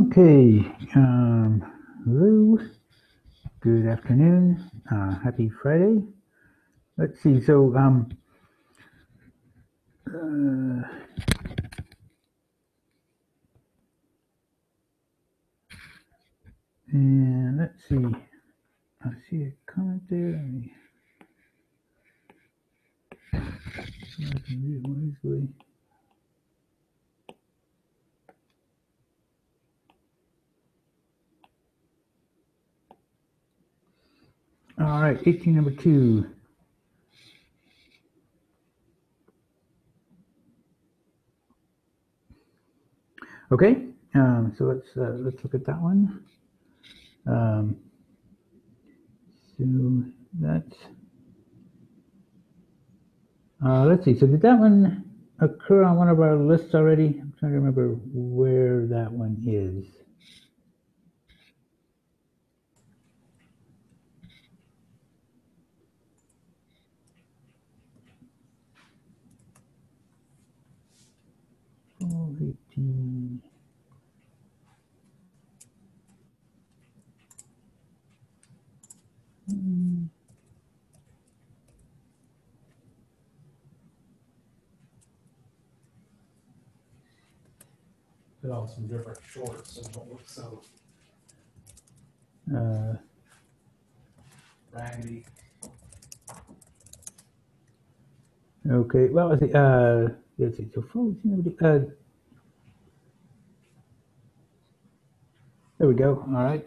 Okay, hello, good afternoon, happy Friday. Let's see, so, and let's see, I see a comment there. Let me see if I can read it more easily. All right, 18 number 2. Okay, so let's look at that one. So that's let's see. So did that one occur on one of our lists already? I'm trying to remember where that one is. Oh, 18. Put on some different shorts and don't look so raggedy. Okay, well, let's see, so there we go, all right.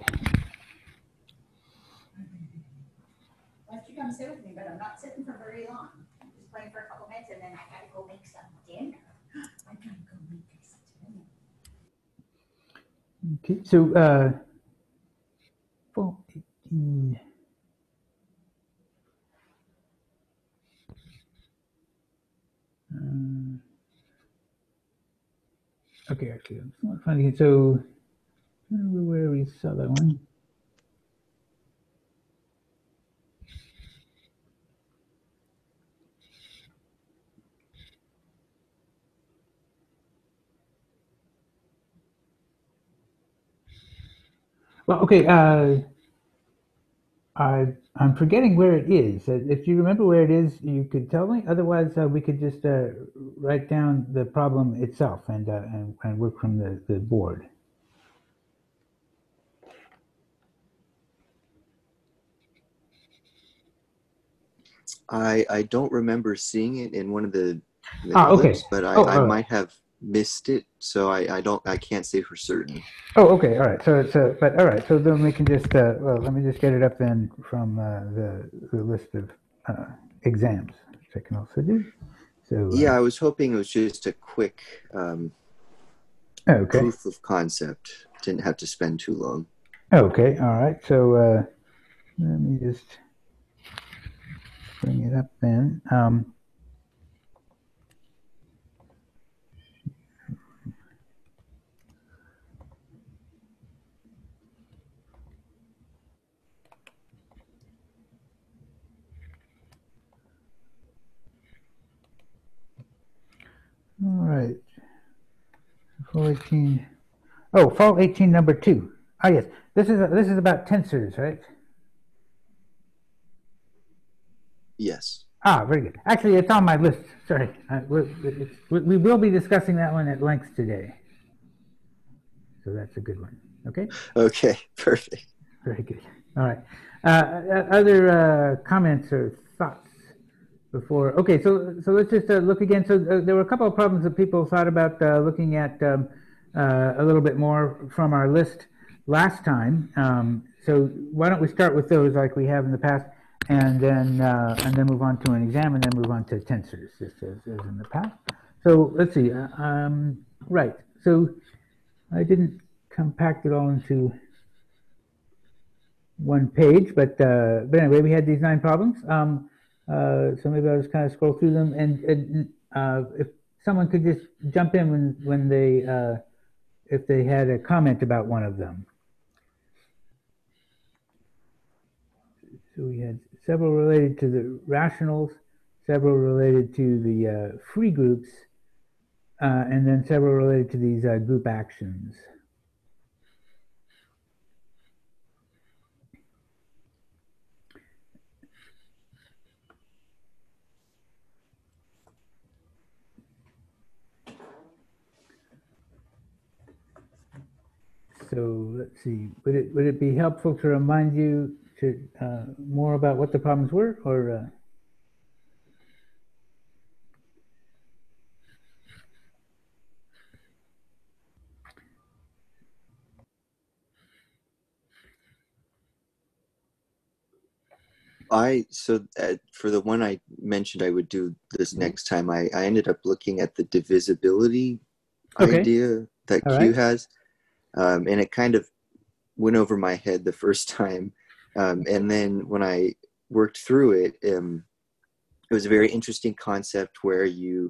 Why don't you come sit with me, but I'm not sitting for very long. I'm just playing for a couple minutes and then I gotta go make some dinner. I gotta go make us dinner. Okay, so, 18. Okay, actually, I'm not finding it, so, I don't remember where we saw that one. Well, okay, I'm forgetting where it is. If you remember where it is, you could tell me. Otherwise, we could just write down the problem itself and work from the board. I don't remember seeing it in one of the Okay. clips, but Oh, I all right. might have missed it, so I can't say for certain. Oh, okay, all right. So it's but all right. So then we can just well, let me just get it up then from the list of exams, which I can also do. So Yeah, I was hoping it was just a quick okay, proof of concept. Didn't have to spend too long. okay, all right. So let me just bring it up then. All right. Fall 18. Oh, fall 18 number 2. Ah, yes. This is about tensors, right? Yes. Ah, very good. Actually, it's on my list. Sorry, we will be discussing that one at length today. So that's a good one. Okay. Okay, perfect. Very good. All right. Other comments or thoughts before? Okay, so let's just look again. So there were a couple of problems that people thought about looking at a little bit more from our list last time. So why don't we start with those like we have in the past, and then move on to an exam, and then move on to tensors, just as in the past. So let's see. Right. So I didn't compact it all into one page, but anyway, we had these 9 problems. So maybe I'll just kind of scroll through them, and if someone could just jump in when they if they had a comment about one of them. So we had several related to the rationals, several related to the free groups, and then several related to these group actions. So let's see. Would it be helpful to remind you to more about what the problems were, or? For the one I mentioned I would do this next time, I ended up looking at the divisibility Okay. idea that All Q right. has, and it kind of went over my head the first time, and then when I worked through it, it was a very interesting concept where you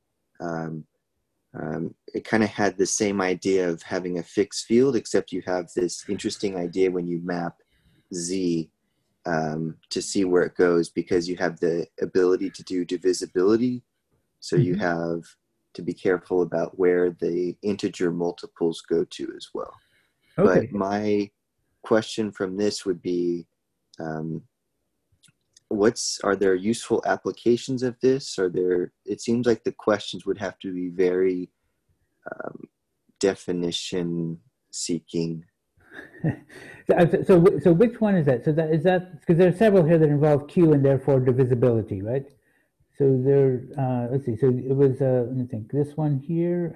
it kind of had the same idea of having a fixed field, except you have this interesting idea when you map Z to see where it goes, because you have the ability to do divisibility. So you have to be careful about where the integer multiples go to as well. Okay. But my question from this would be, are there useful applications of this? It seems like the questions would have to be very definition seeking. So which one is that? So is that because there are several here that involve Q and therefore divisibility, right? So let's see. So it was let me think. This one here.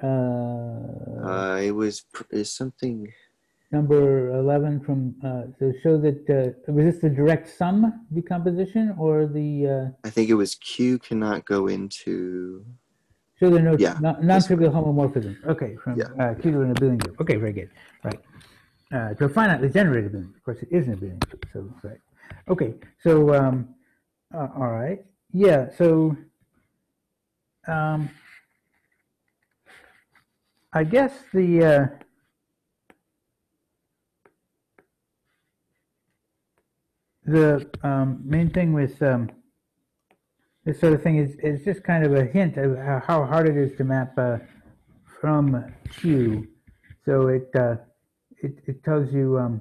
Is something. Number 11 from so show that was this the direct sum decomposition or the? I think it was Q cannot go into. Show the non-trivial one. homomorphism. Okay, from Q to an abelian group. Okay, very good. Right. To a finitely generated abelian. Of course, it isn't a abelian group. So right. Okay. So all right. Yeah. So I guess the main thing with this sort of thing is just kind of a hint of how hard it is to map from Q. So it tells you.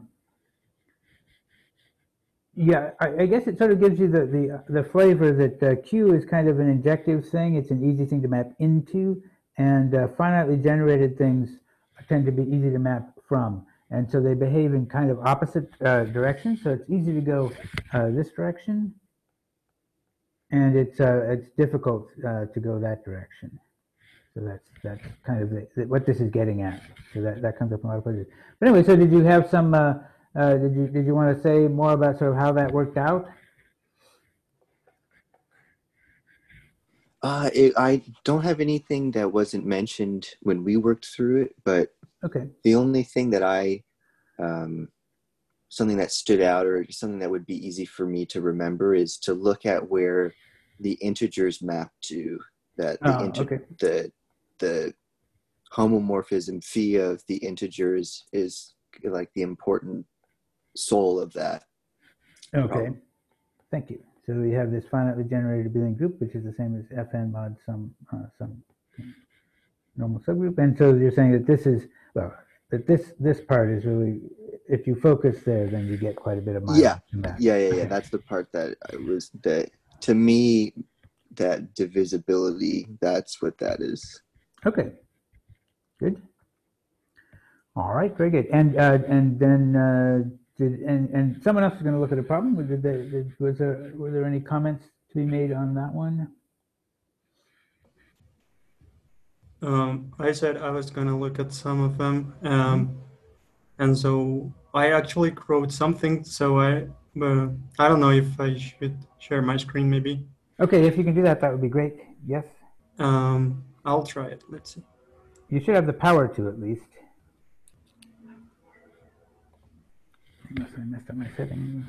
Yeah, I guess it sort of gives you the flavor that Q is kind of an injective thing. It's an easy thing to map into, and finitely generated things tend to be easy to map from. And so they behave in kind of opposite directions. So it's easy to go this direction, and it's difficult to go that direction. So that's kind of what this is getting at. So that comes up in a lot of places. But anyway, so did you have some? Did you want to say more about sort of how that worked out? I don't have anything that wasn't mentioned when we worked through it, but okay. The only thing that something that stood out or something that would be easy for me to remember is to look at where the integers map to. That the homomorphism phi of the integers is like the important soul of that. Okay, thank you. So we have this finitely generated abelian group, which is the same as Fn mod some normal subgroup. And so you're saying that this is, well, that this part is really, if you focus there, then you get quite a bit of mileage from that. Yeah. That's the part that to me, that divisibility, that's what that is. Okay, good. All right, very good. And then and someone else is going to look at the problem. Were there any comments to be made on that one? I said I was going to look at some of them, and so I actually wrote something. So I don't know if I should share my screen, maybe. Okay, if you can do that, that would be great. Yes. I'll try it. Let's see. You should have the power to, at least. Unless I messed up my settings.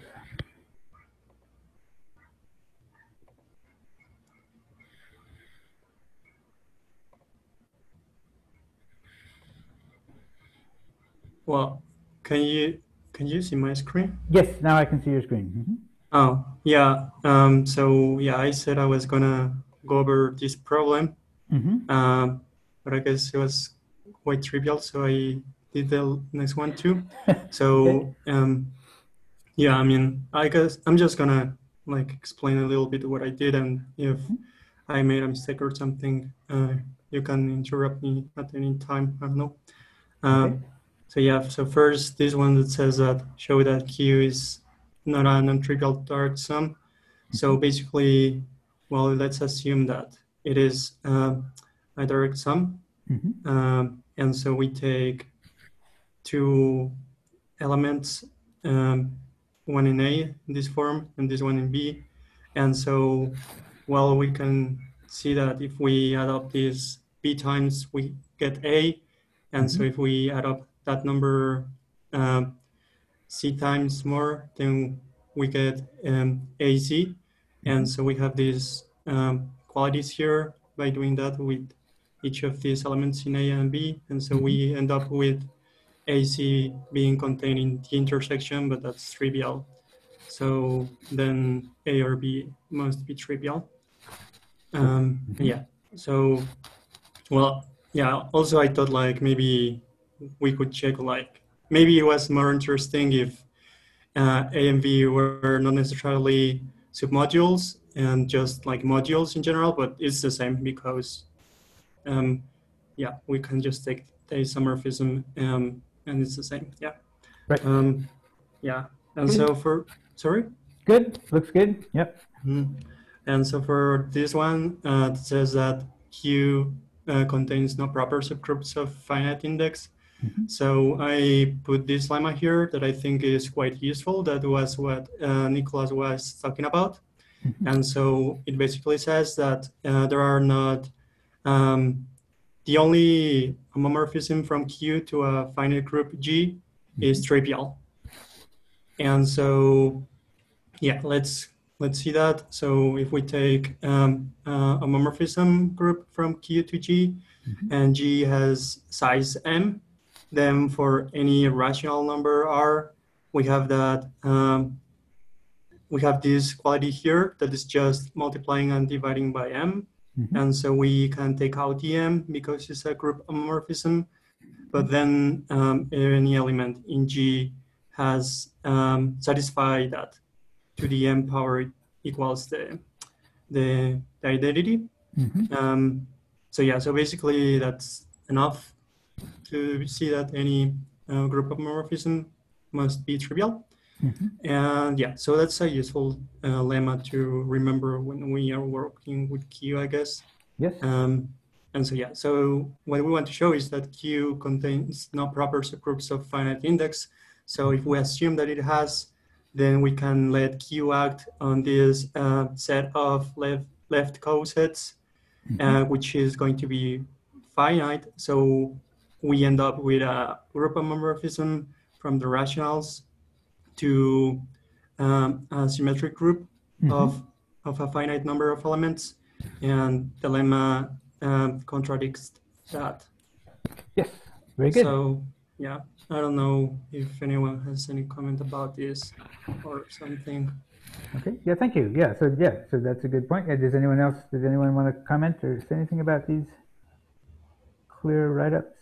Well, can you see my screen? Yes, now I can see your screen. Mm-hmm. Oh, yeah. So yeah, I said I was gonna go over this problem, but I guess it was quite trivial, so I did the next one too. So yeah, I mean, I guess I'm just gonna like explain a little bit what I did, and if I made a mistake or something, you can interrupt me at any time. I don't know. So yeah, so first this one that says that show that Q is not a non-trivial direct sum. So basically, well, let's assume that it is a direct sum. And so we take two elements, one in A, in this form, and this one in B. And so, well, we can see that if we add up these B times, we get A. And so if we add up that number C times more, then we get AZ. And so we have these qualities here by doing that with each of these elements in A and B. And so we end up with AC being contained in the intersection, but that's trivial. So then A or B must be trivial. Yeah, so, well, yeah, also I thought like maybe we could check like, maybe it was more interesting if A and B were not necessarily submodules and just like modules in general, but it's the same because, yeah, we can just take the isomorphism and it's the same, yeah. Right. Yeah, and so for, sorry? Good, looks good, yep. And so for this one, it says that Q contains no proper subgroups of finite index. So I put this lemma here that I think is quite useful. That was what Nicholas was talking about. And so it basically says that there are not, the only homomorphism from Q to a finite group G is trivial. And so, yeah, let's see that. So if we take a homomorphism group from Q to G, and G has size M, then for any rational number R, we have that we have this quality here that is just multiplying and dividing by M. And so we can take out the M because it's a group homomorphism, but then any element in G has satisfied that to the M power equals the identity. So yeah, so basically that's enough to see that any group homomorphism must be trivial. And yeah, so that's a useful lemma to remember when we are working with Q, I guess. Yes. And so yeah, so what we want to show is that Q contains no proper subgroups of finite index. So if we assume that it has, then we can let Q act on this set of left cosets, which is going to be finite. So we end up with a group homomorphism from the rationals to a symmetric group of a finite number of elements, and the lemma contradicts that. Yes, very good. So yeah, I don't know if anyone has any comment about this or something. Okay, yeah, thank you. Yeah, so that's a good point. Does anyone want to comment or say anything about these clear write-ups?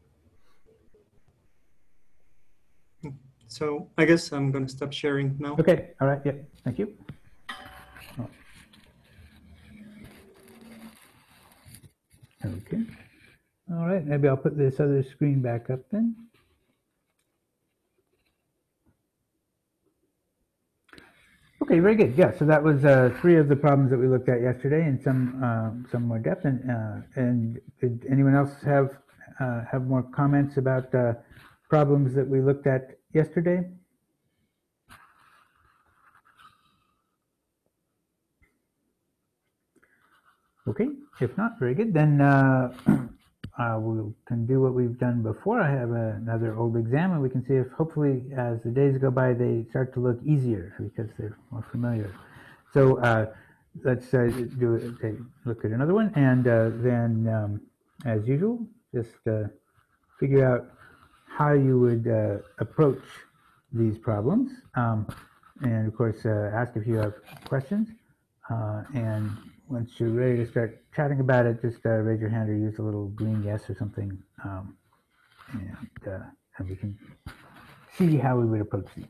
So I guess I'm going to stop sharing now. Okay, all right, yeah, thank you. Okay, all right, maybe I'll put this other screen back up then. Okay, very good. Yeah, so that was 3 of the problems that we looked at yesterday in some more depth. And did anyone else have more comments about problems that we looked at yesterday? Okay, if not, very good. Then we can do what we've done before. I have another old exam, and we can see if hopefully as the days go by, they start to look easier because they're more familiar. So let's look at another one, and then as usual, just figure out how you would approach these problems. And of course, ask if you have questions. And once you're ready to start chatting about it, just raise your hand or use a little green yes or something, and we can see how we would approach these.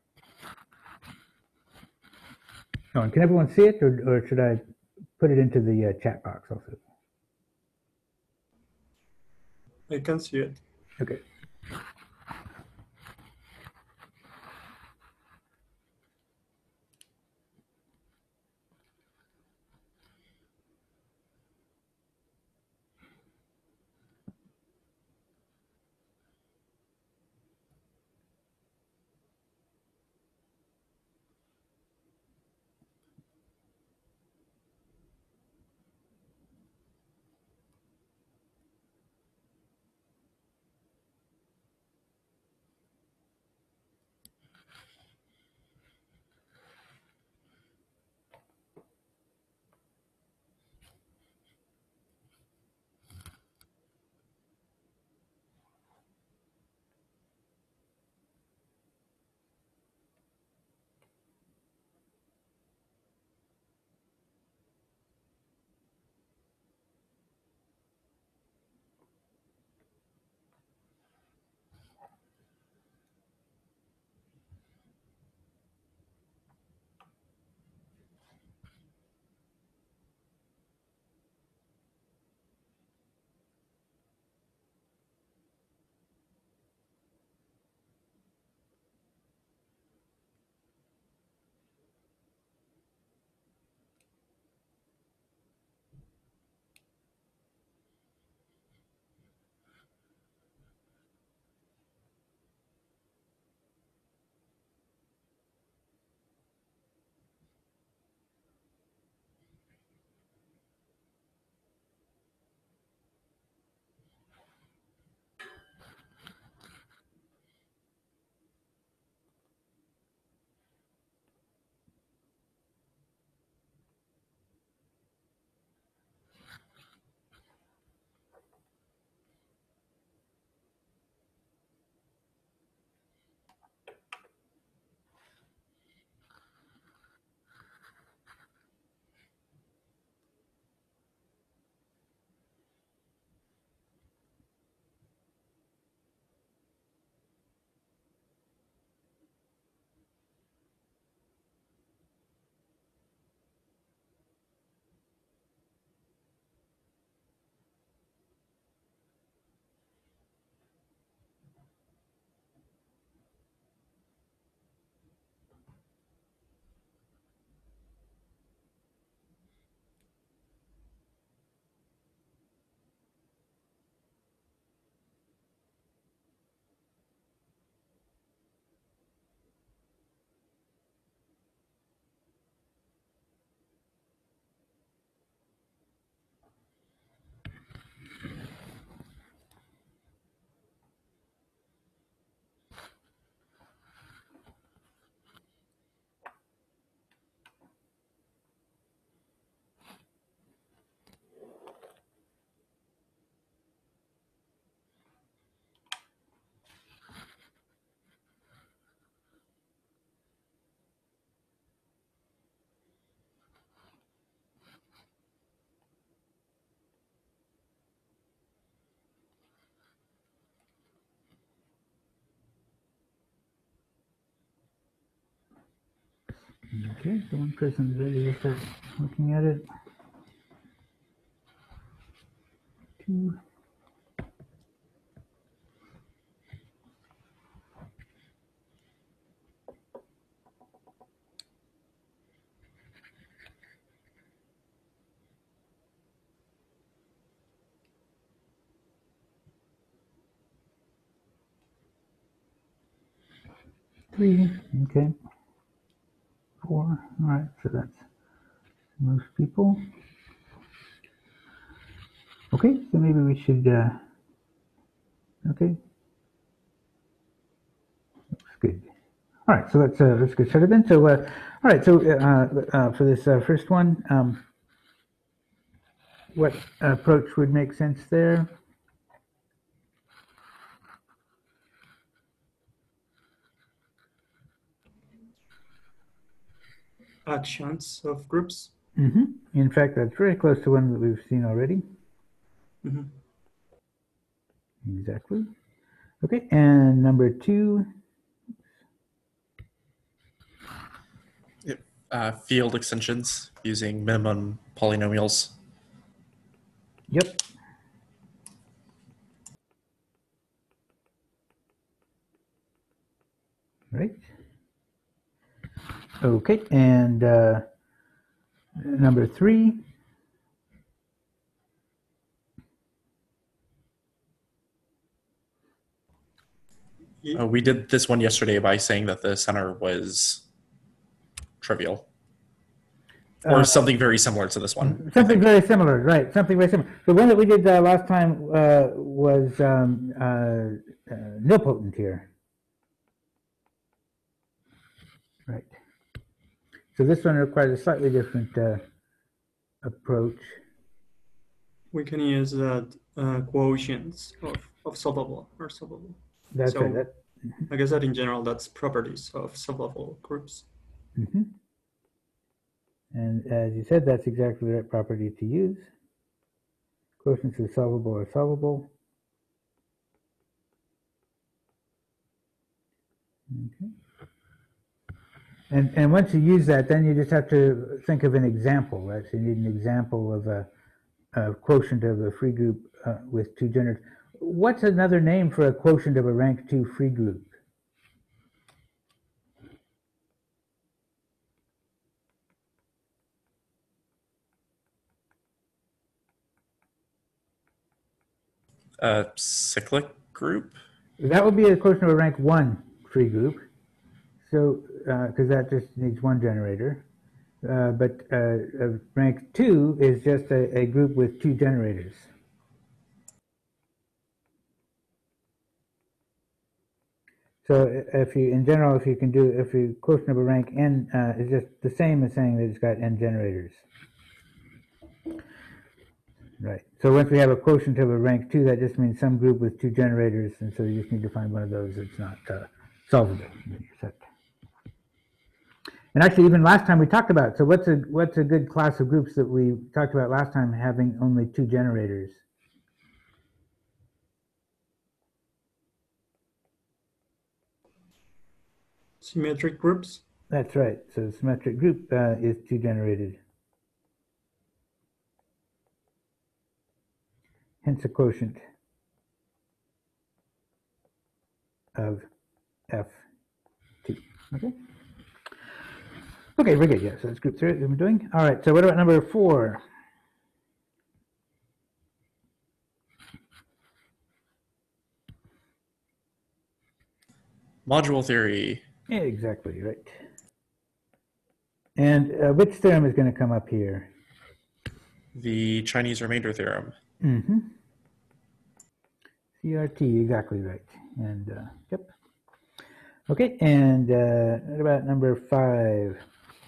Oh, and can everyone see it, or should I put it into the chat box also? I can see it. Okay. Okay, so one person's ready to start looking at it. 2. Three, okay. 4, all right, so that's most people. Okay, so maybe we should, okay, looks good. All right, so let's get started then. So, all right, so for this first one, what approach would make sense there? Actions of groups. In fact, that's very close to one that we've seen already. Exactly. Okay, and number 2. Field extensions using minimum polynomials. Yep. Right. Okay, and number 3. We did this one yesterday by saying that the center was trivial. Or something very similar to this one. Something very similar, right? Something very similar. The one that we did last time was nilpotent here. Right. So this one requires a slightly different approach. We can use that quotients of solvable or solvable. That's so right. I guess that in general, that's properties of solvable groups. And as you said, that's exactly the right property to use. Quotients of solvable are solvable. Okay. And once you use that, then you just have to think of an example, right? So you need an example of a quotient of a free group with 2 generators. What's another name for a quotient of a rank 2 free group? Cyclic group? That would be a quotient of a rank 1 free group. So, because that just needs 1 generator. But rank 2 is just a group with 2 generators. So if you, in general, if you quotient of a rank n is just the same as saying that it's got n generators. Right. So once we have a quotient of a rank 2, that just means some group with 2 generators, and so you just need to find one of those that's not solvable. And actually, even last time we talked about, so what's a good class of groups that we talked about last time having only 2 generators? Symmetric groups? That's right. So the symmetric group is 2 generated. Hence a quotient of F2. Okay? Okay, very good. Yeah, so that's group 3 that we're doing. All right, so what about number 4? Module theory. Yeah, exactly, right. And which theorem is going to come up here? The Chinese remainder theorem. CRT, exactly right. And yep. Okay, and what about number 5?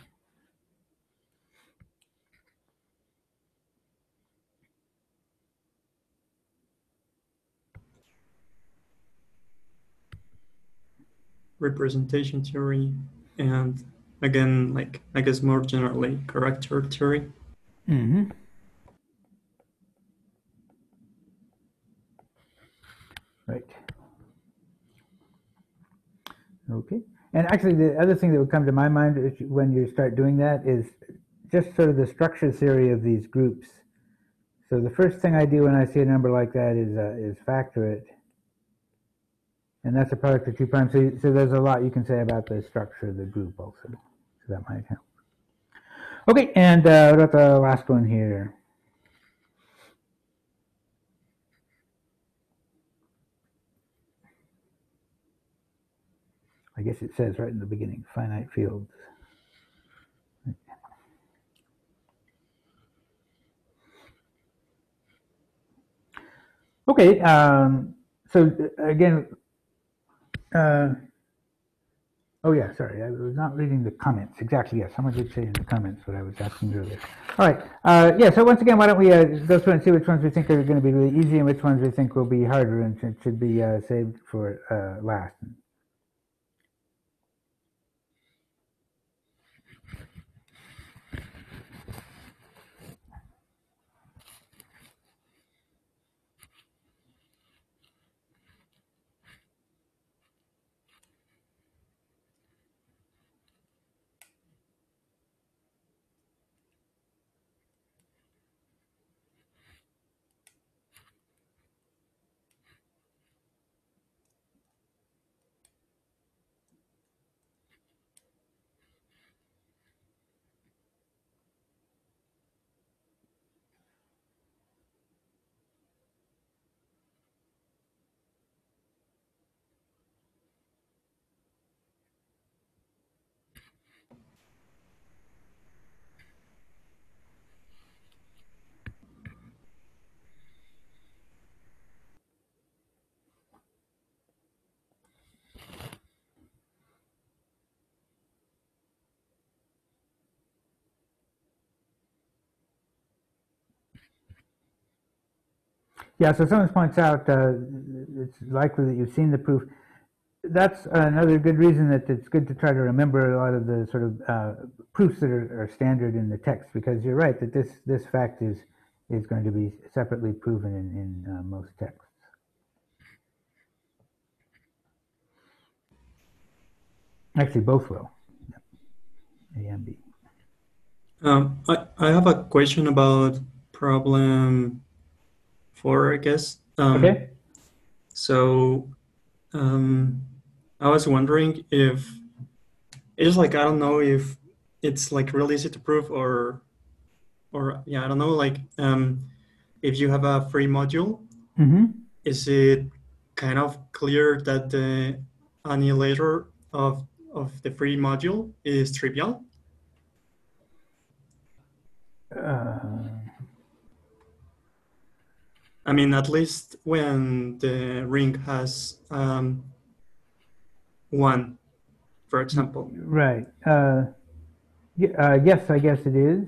Representation theory, and again, like I guess more generally, character theory. Right. Okay. And actually, the other thing that would come to my mind when you start doing that is just sort of the structure theory of these groups. So the first thing I do when I see a number like that is factor it. And that's a product of 2 primes. So there's a lot you can say about the structure of the group also. So that might help. Okay, and what about the last one here? I guess it says right in the beginning, finite fields. Okay, so again, oh yeah, sorry, I was not reading the comments. Exactly, yes, someone did say in the comments what I was asking earlier. All right, yeah, so once again, why don't we go through and see which ones we think are going to be really easy and which ones we think will be harder and should be saved for last. Yeah, so someone points out it's likely that you've seen the proof. That's another good reason that it's good to try to remember a lot of the sort of proofs that are standard in the text, because you're right that this fact is going to be separately proven in most texts. Actually, both will. A and B. I have a question about problem 4, I guess. Okay. So I was wondering if it's like, I don't know if it's like really easy to prove or yeah, I don't know, like if you have a free module, is it kind of clear that the annihilator of the free module is trivial? I mean, at least when the ring has 1, for example. Right. Yes, I guess it is.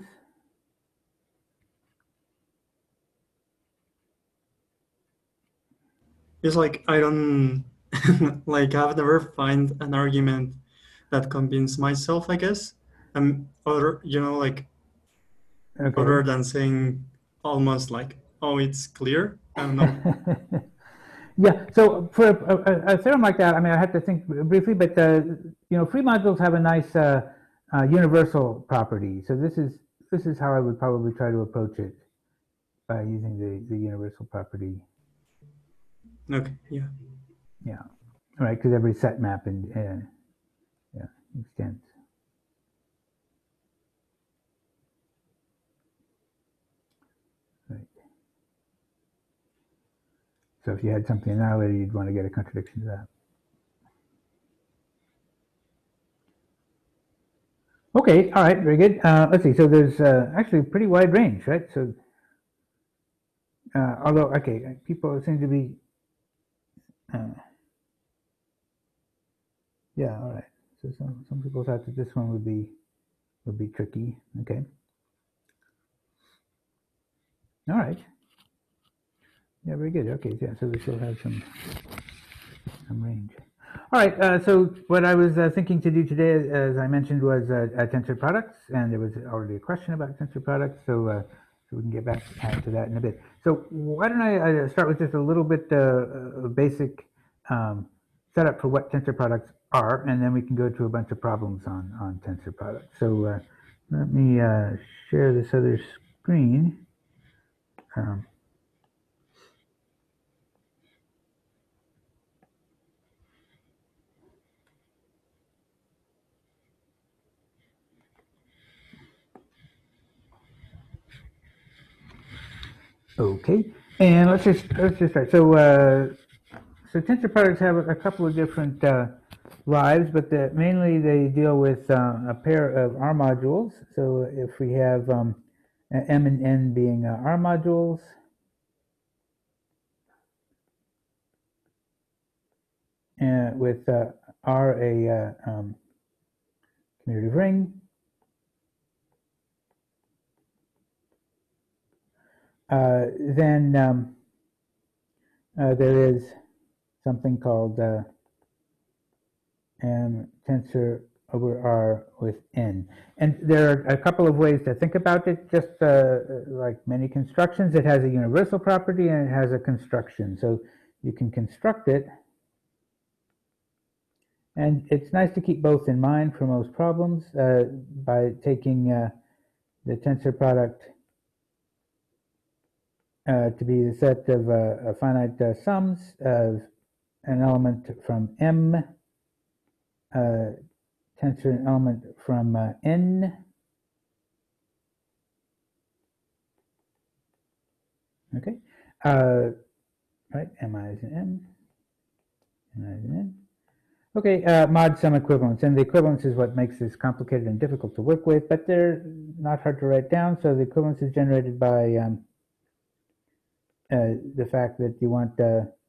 It's like, I don't, like, I've never find an argument that convince myself, I guess. Other, you know, like, Okay. other than saying almost like, oh, it's clear. I don't know. Yeah, so for a theorem like that, I mean, I have to think briefly, but you know, free modules have a nice universal property. So this is how I would probably try to approach it, by using the universal property. Okay. Yeah. Yeah. Right, because every set map and yeah extends. Right. So if you had something annihilated, you'd want to get a contradiction to that. Okay, all right, very good. Let's see, so there's actually a pretty wide range, right? So, although, okay, people seem to be, yeah, all right. So some people thought that this one would be tricky. Okay. All right. Yeah, very good. Okay, yeah, so we still have some range. All right, so what I was thinking to do today, as I mentioned, was tensor products, and there was already a question about tensor products, so we can get back to that in a bit. So why don't I start with just a little bit of basic setup for what tensor products R, and then we can go to a bunch of problems on tensor products. So let me share this other screen. Okay, and let's just start. So so tensor products have a couple of different lives, but mainly they deal with a pair of R modules. So if we have M and N being R modules, with R a commutative ring, then there is something called M tensor over R with N. And there are a couple of ways to think about it, just like many constructions. It has a universal property and it has a construction. So you can construct it. And it's nice to keep both in mind for most problems by taking the tensor product to be the set of finite sums of an element from M, tensor an element from N, okay, right, Mi is an M, Mi is an N. Okay, mod sum equivalence, and the equivalence is what makes this complicated and difficult to work with, but they're not hard to write down. So the equivalence is generated by the fact that you want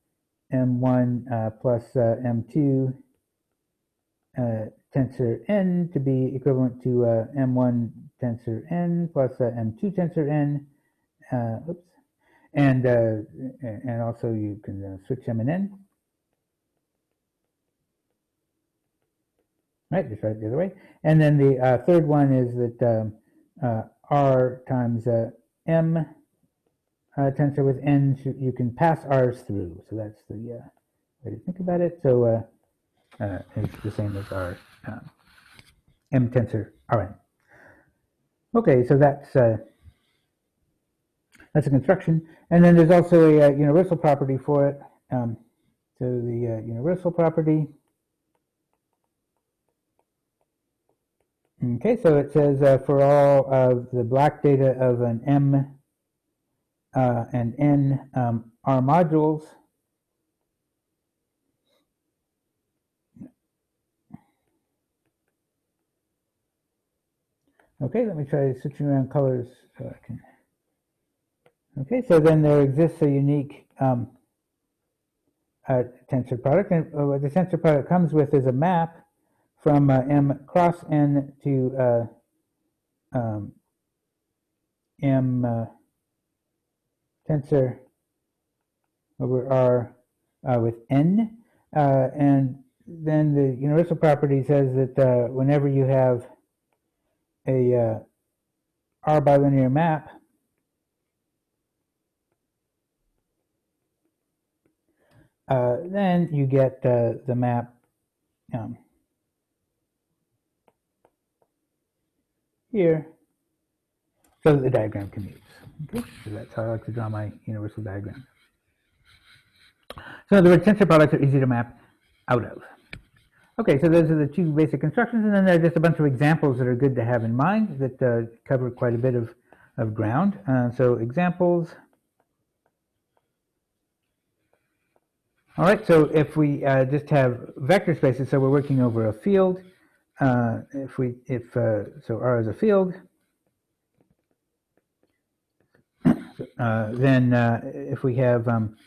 M1 plus M2 tensor N to be equivalent to M1 tensor N plus M2 tensor N, oops, and also you can switch M and N. Right, just write it the other way. And then the third one is that R times M tensor with N, you can pass R's through. So that's the way to think about it. So it's the same as our M tensor Rn. Okay, so that's a construction. And then there's also a universal property for it. So the universal property. Okay, so it says for all of the black data of an M and N R modules, okay, let me try switching around colors so I can. Okay, so then there exists a unique tensor product, and what the tensor product comes with is a map from M cross N to M tensor over R with N. And then the universal property says that whenever you have a R bilinear map, then you get the map here, so that the diagram commutes. Okay, so that's how I like to draw my universal diagram. So in other words, tensor products are easy to map out of. Okay, so those are the two basic constructions, and then there are just a bunch of examples that are good to have in mind that cover quite a bit of ground. So examples. All right, so if we just have vector spaces, so we're working over a field. So R is a field, then if we have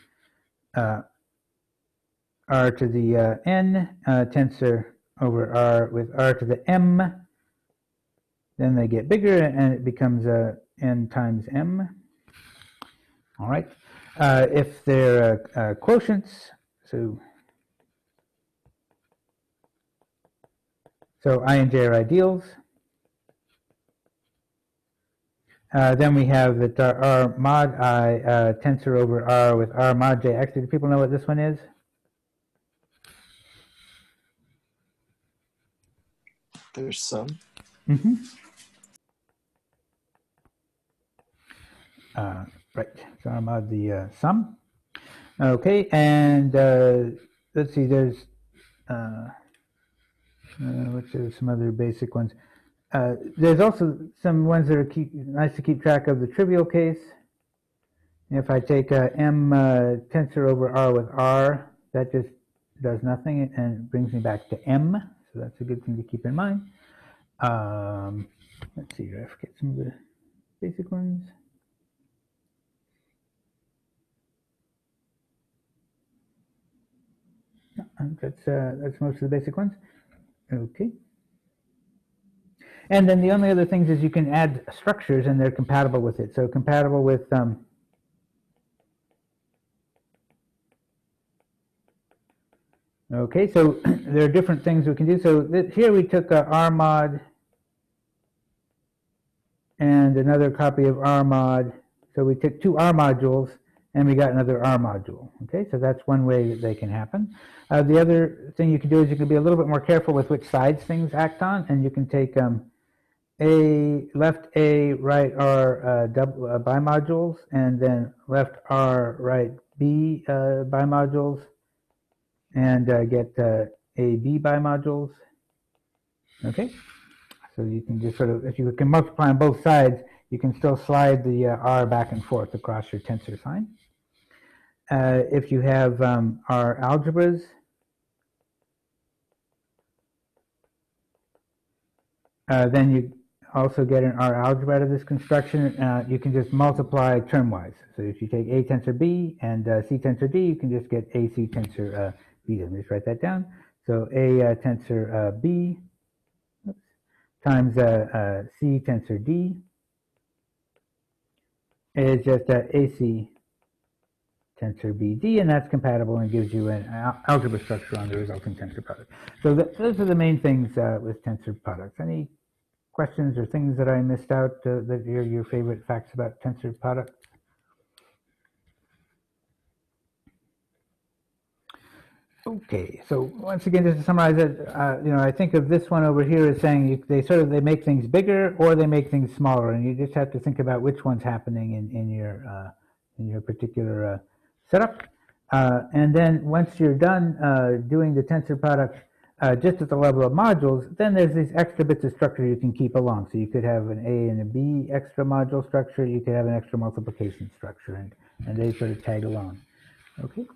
R to the N tensor over R with R to the M, then they get bigger and it becomes N times M. All right, if they're quotients, so I and J are ideals. Then we have that R mod I tensor over R with R mod J. Actually, do people know what this one is? There's some. Mm-hmm. Right. So I'm on the sum. Okay, and let's see. There's which are some other basic ones. There's also some ones that are nice to keep track of. The trivial case. If I take M tensor over R with R, that just does nothing and brings me back to M. So that's a good thing to keep in mind. Let's see, I forget some of the basic ones. That's most of the basic ones. Okay. And then the only other things is you can add structures and they're compatible with it. So compatible with okay, so there are different things we can do. So here we took R mod and another copy of R mod. So we took two R modules and we got another R module. Okay, so that's one way that they can happen. The other thing you can do is you can be a little bit more careful with which sides things act on, and you can take left A, right R bimodules, and then left R, right B bimodules, and get A, B bimodules. Okay, so you can just sort of, if you can multiply on both sides, you can still slide the R back and forth across your tensor sign. If you have R algebras, then you also get an R algebra out of this construction. You can just multiply term-wise. So if you take A tensor B and C tensor D, you can just get AC tensor B. Let me just write that down. So A tensor B times C tensor D is just AC tensor BD, and that's compatible and gives you an algebra structure on the resulting tensor product. So those are the main things with tensor products. Any questions or things that I missed out that are your favorite facts about tensor products? Okay, so once again, just to summarize it, I think of this one over here as saying they make things bigger or they make things smaller, and you just have to think about which one's happening in your particular setup. And then once you're done doing the tensor product just at the level of modules, then there's these extra bits of structure you can keep along. So you could have an A and a B extra module structure. You could have an extra multiplication structure, and they sort of tag along. Okay.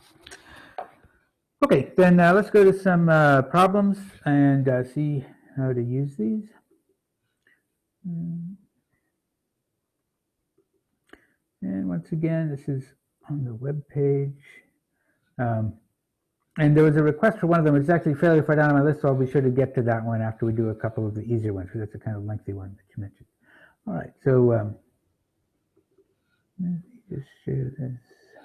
Okay, then let's go to some problems and see how to use these. And once again, this is on the web page. And there was a request for one of them. It's actually fairly far down on my list, so I'll be sure to get to that one after we do a couple of the easier ones, because that's a kind of lengthy one that you mentioned. All right, so let me just share this.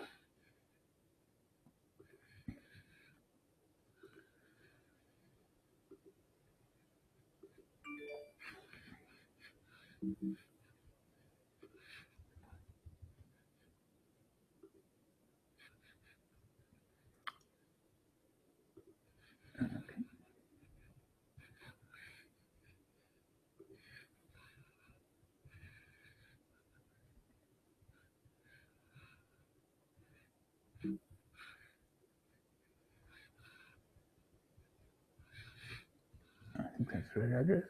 I think that's the right address.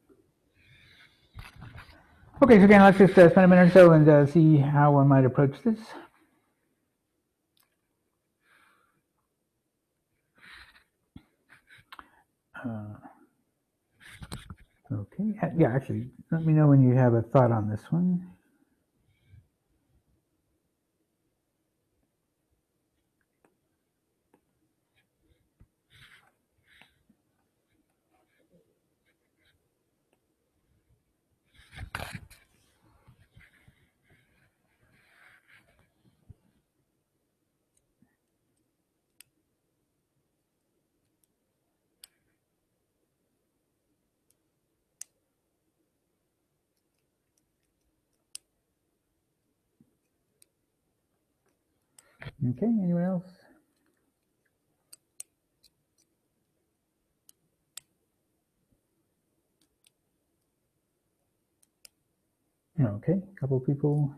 Okay, so again, let's just spend a minute or so and see how one might approach this. Okay, yeah, actually, let me know when you have a thought on this one. Okay, anyone else? Okay, a couple people.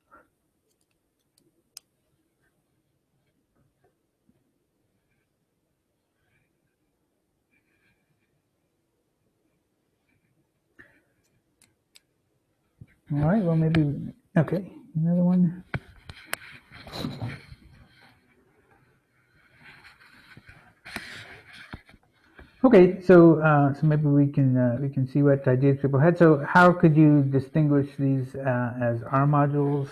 All right, well, maybe, okay, another one. Okay, so maybe we can see what ideas people had. So how could you distinguish these as R modules?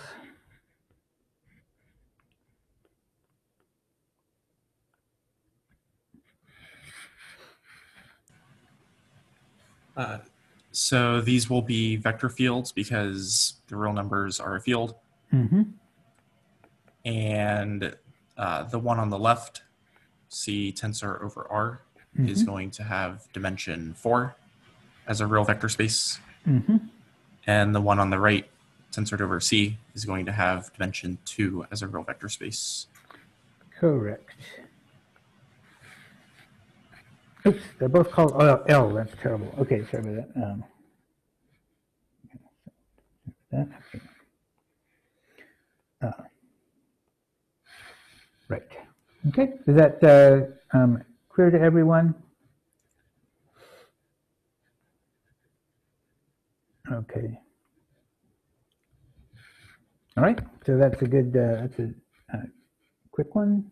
So these will be vector fields because the real numbers are a field. Mm-hmm. And the one on the left, C tensor over R, is going to have dimension 4 as a real vector space. Mm-hmm. And the one on the right, tensored over C, is going to have dimension 2 as a real vector space. Correct. Oops, they're both called L. That's terrible. Okay, sorry about that. Right. Okay. Is that clear to everyone? Okay. All right. So that's a good. That's a quick one.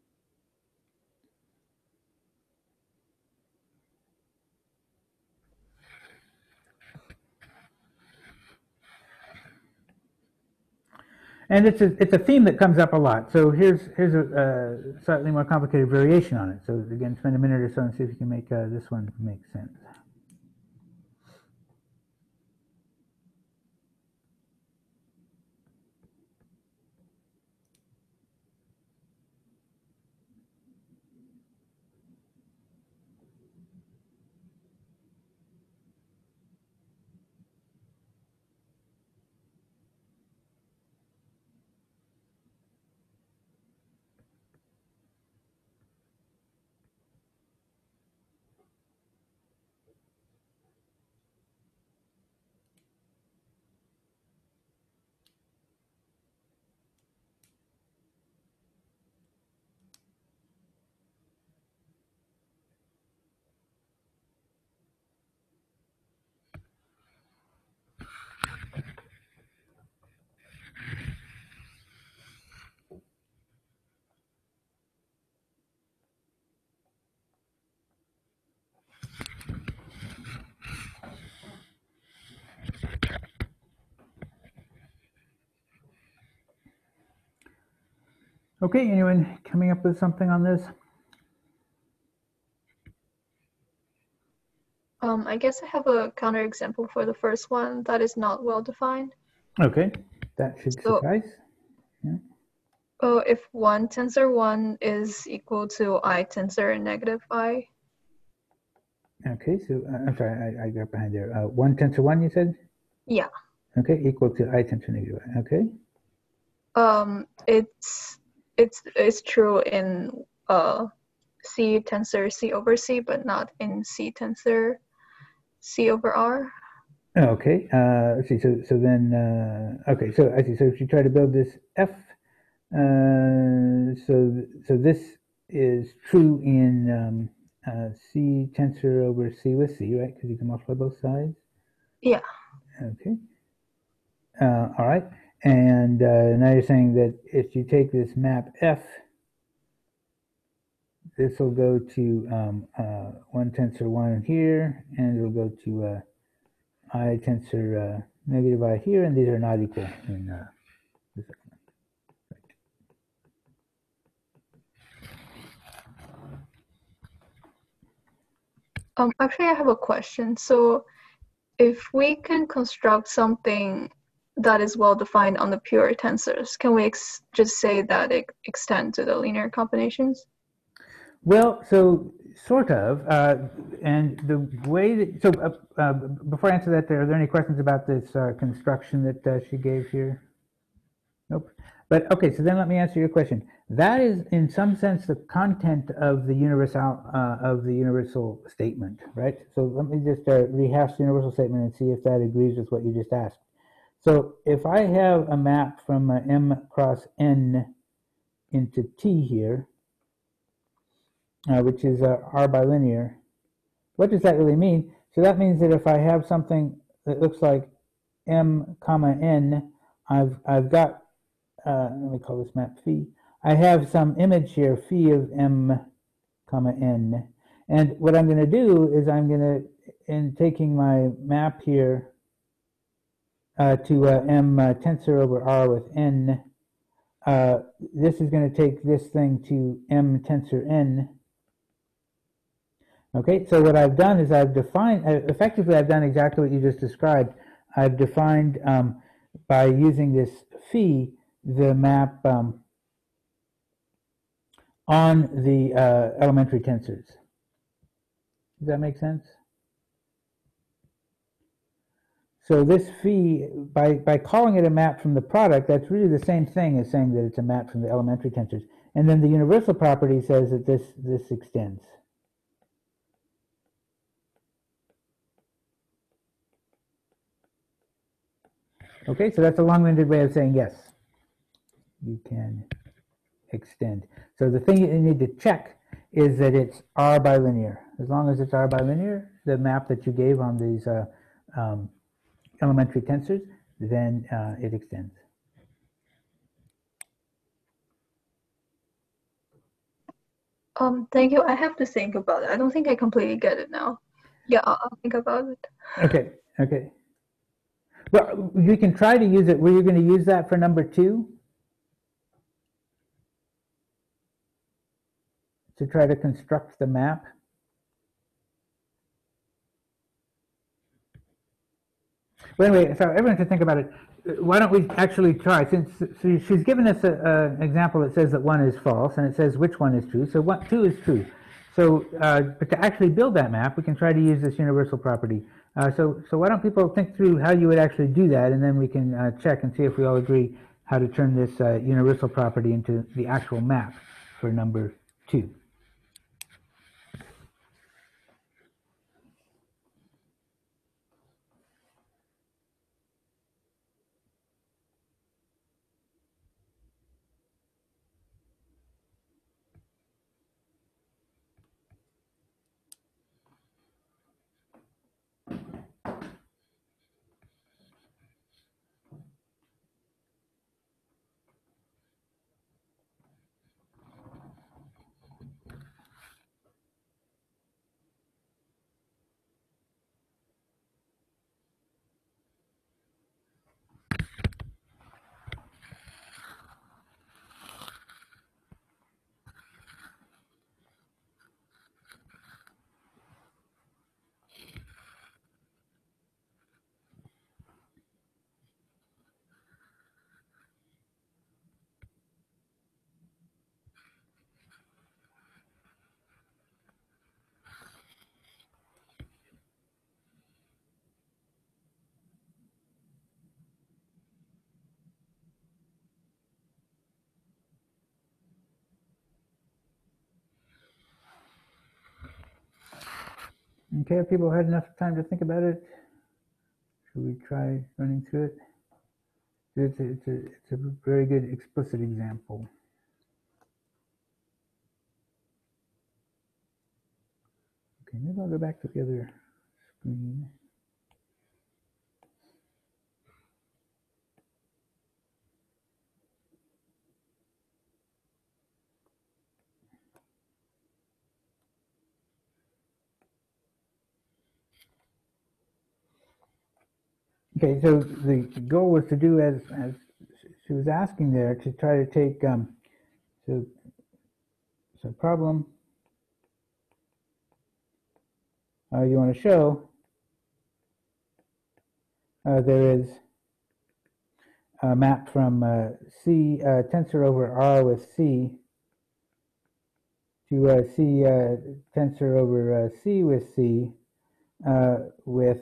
And it's a theme that comes up a lot. So here's a slightly more complicated variation on it. So again, spend a minute or so and see if you can make this one make sense. Okay, anyone coming up with something on this? I guess I have a counterexample for the first one that is not well defined. Okay, that should suffice. Yeah. Oh, if 1 tensor 1 is equal to I tensor negative I. Okay, so I'm sorry, I got behind there. 1 tensor 1, you said? Yeah. Okay, equal to I tensor negative I. Okay. It's true in C tensor C over C, but not in C tensor C over R. Okay, let's see. So then, okay. So I see. So if you try to build this F, so this is true in C tensor over C with C, right? Because you can multiply both sides. Yeah. Okay. All right. And now you're saying that if you take this map F, this will go to 1 tensor 1 here, and it'll go to I tensor negative I here, and these are not equal in this right. Actually, I have a question. So if we can construct something that is well defined on the pure tensors, can we just say that it extends to the linear combinations? Well, so sort of, and the way that, so before I answer that, are there any questions about this construction that she gave here? Nope. But okay, so then let me answer your question. That is, in some sense, the content of the universal statement, right? So let me just rehash the universal statement and see if that agrees with what you just asked. So if I have a map from M cross N into T here, which is R bilinear, what does that really mean? So that means that if I have something that looks like M comma N, I've got, let me call this map phi. I have some image here, phi of M comma N. And what I'm going to do is I'm going to, in taking my map here to M tensor over R with N, this is going to take this thing to M tensor N. Okay, so what I've done is I've defined, effectively I've done exactly what you just described. I've defined, by using this phi, the map on the elementary tensors. Does that make sense? So this phi, by calling it a map from the product, that's really the same thing as saying that it's a map from the elementary tensors. And then the universal property says that this extends. Okay, so that's a long-winded way of saying yes, you can extend. So the thing you need to check is that it's R bilinear. As long as it's R bilinear, the map that you gave on these elementary tensors, then it extends. Thank you. I have to think about it. I don't think I completely get it now. Yeah, I'll think about it. Okay, okay. Well, you can try to use it. Were you going to use that for number 2? To try to construct the map? Well, anyway, so everyone can think about it. Why don't we actually try? Since she's given us an example that says that 1 is false, and it says which one is true. So 2 is true. So, but to actually build that map, we can try to use this universal property. So why don't people think through how you would actually do that, and then we can check and see if we all agree how to turn this universal property into the actual map for number 2. Okay, have people had enough time to think about it? Should we try running through it? It's a very good explicit example. Okay, maybe I'll go back to the other screen. Okay, so the goal was to do as she was asking there, to try to take so problem you want to show there is a map from C tensor over R with C to C tensor over C with C with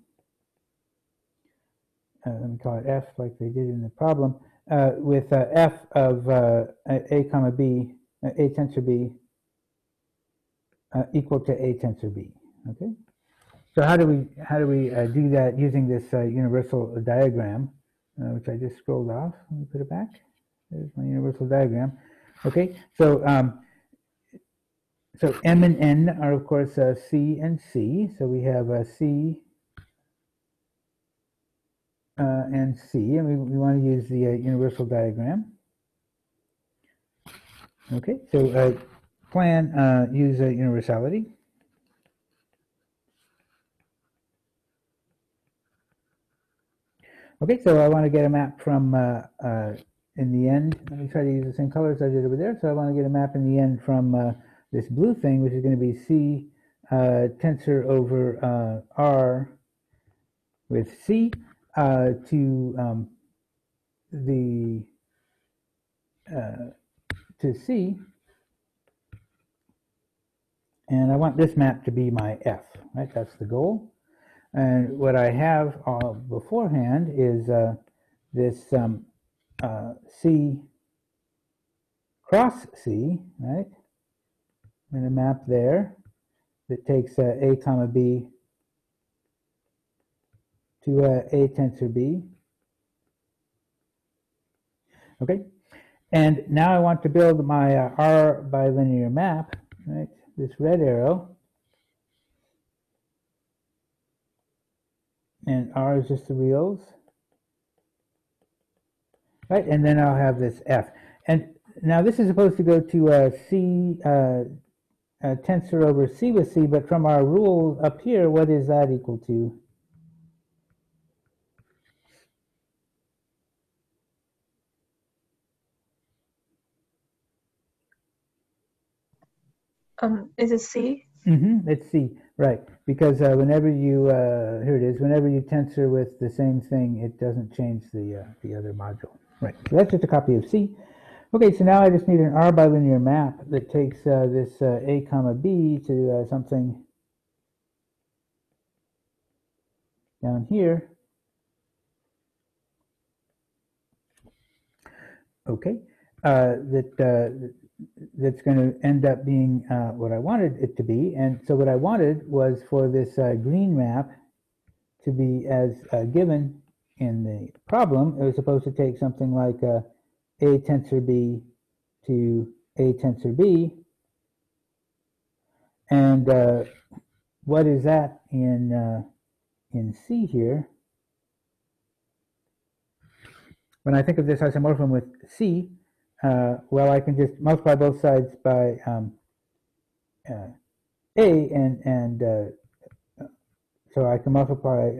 let me call it F like they did in the problem, with F of A comma B, A tensor B equal to A tensor B. Okay, so how do we do that using this universal diagram? which I just scrolled off. Let me put it back. There's my universal diagram. Okay, so so M and N are of course C and C. So we have C and C, and we want to use the universal diagram. Okay, so plan use universality. Okay, so I want to get a map from in the end. Let me try to use the same colors I did over there. So I want to get a map in the end from this blue thing, which is going to be C tensor over R with C to the to C, and I want this map to be my F, right? That's the goal. And what I have beforehand is this C cross C, right? And a map there that takes A comma B to A tensor B. Okay, and now I want to build my R bilinear map, right? This red arrow, and R is just the reals, right? And then I'll have this F. And now this is supposed to go to C tensor over C with C, but from our rule up here, what is that equal to? Is it C? It's C, right? Because whenever you here it is, whenever you tensor with the same thing, it doesn't change the other module, right? So that's just a copy of C. Okay, so now I just need an R bilinear map that takes this A comma B to something down here. Okay, that's going to end up being what I wanted it to be. And so what I wanted was for this green map to be as given in the problem. It was supposed to take something like A tensor B to A tensor B. And what is that in C here? When I think of this isomorphism with C, well, I can just multiply both sides by A, and so I can multiply,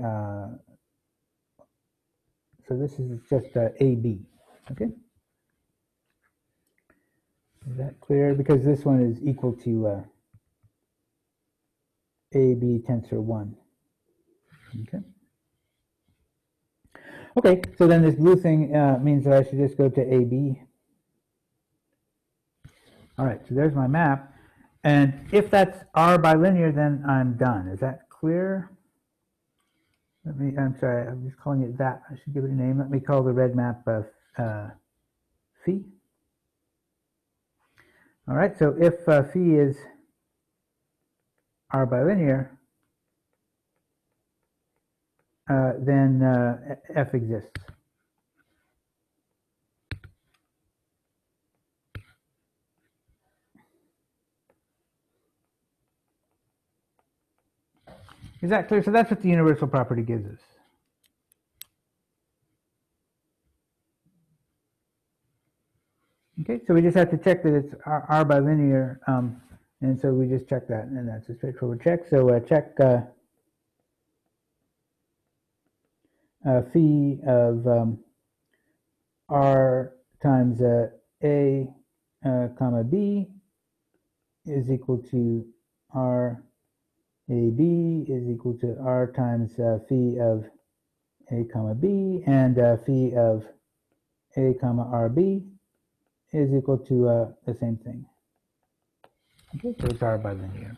so this is just AB, okay? Is that clear? Because this one is equal to AB tensor 1, okay? Okay, so then this blue thing means that I should just go to AB. All right, so there's my map. And if that's R bilinear, then I'm done. Is that clear? I'm sorry, I'm just calling it that. I should give it a name. Let me call the red map Phi. All right, so if Phi is R bilinear, then F exists. Is that clear? So that's what the universal property gives us. Okay, so we just have to check that it's R bilinear, and so we just check that, and that's a straightforward check. So check phi of R times A comma B is equal to R AB is equal to R times phi of A comma B, and phi of A comma RB is equal to the same thing. Okay, so it's R bilinear.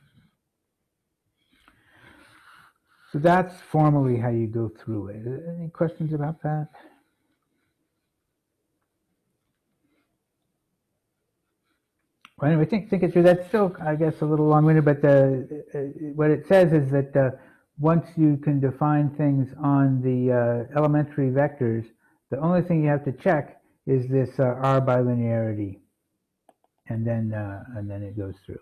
So that's formally how you go through it. Any questions about that? Well, anyway, think it through. That's still, I guess, a little long-winded, but what it says is that once you can define things on the elementary vectors, the only thing you have to check is this R bilinearity, and then it goes through.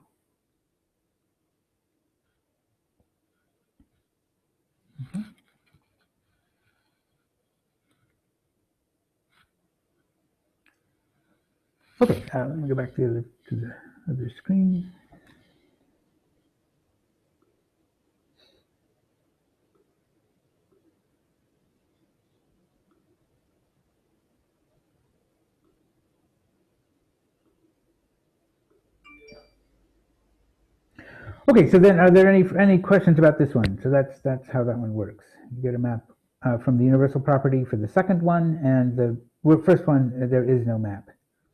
Okay, let me go back to the other screen. Okay, so then are there any questions about this one? So that's how that one works. You get a map from the universal property for the second one, and the first one, there is no map.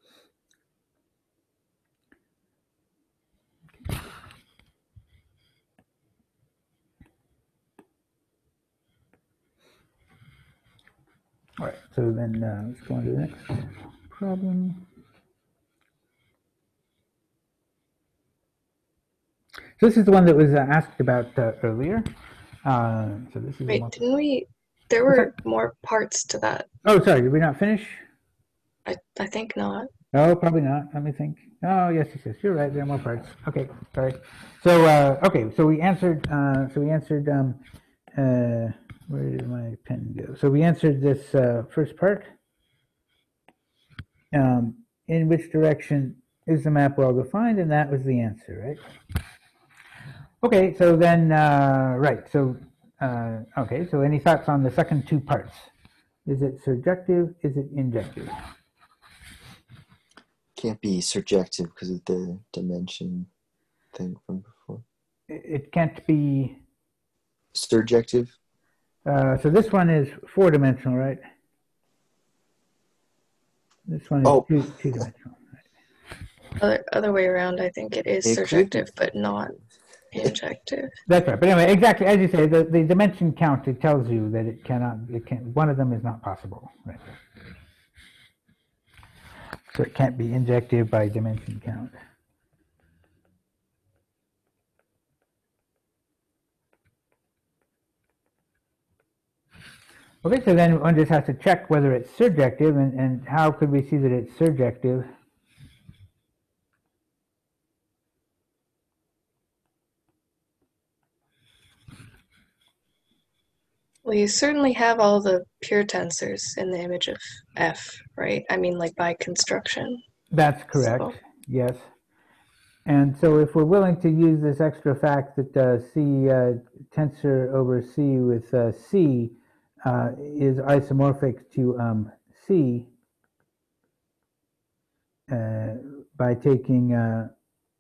All right, so then let's go on to the next problem. So this is the one that was asked about earlier. So this is Wait, didn't we? There were more parts to that. Oh, sorry, did we not finish? I think not. No, probably not. Let me think. Oh, yes. You're right. There are more parts. Okay, sorry. So okay, so we answered. Where did my pen go? So we answered this first part. In which direction is the map well defined? And that was the answer, right? Okay, so then right. So okay. So any thoughts on the second two parts? Is it surjective? Is it injective? Can't be surjective because of the dimension thing from before. It can't be surjective. So this one is 4-dimensional, right? This one is two-dimensional. Other way around, I think it is surjective, but not injective. That's right. But anyway, exactly as you say, the dimension count, it tells you that it can't. One of them is not possible, right? So it can't be injective by dimension count. Okay, so then one just has to check whether it's surjective, and how could we see that it's surjective? Well, you certainly have all the pure tensors in the image of F, right? I mean, like by construction. That's correct, so. Yes. And so if we're willing to use this extra fact that C tensor over C with C is isomorphic to C by taking A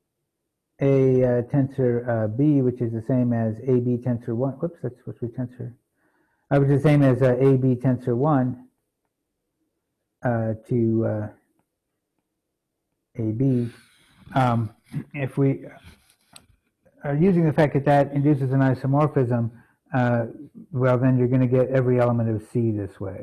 tensor B, which is the same as AB tensor 1. Whoops, that's what we tensor. Which is the same as AB tensor 1 to AB. If we are using the fact that that induces an isomorphism, well, then you're going to get every element of C this way.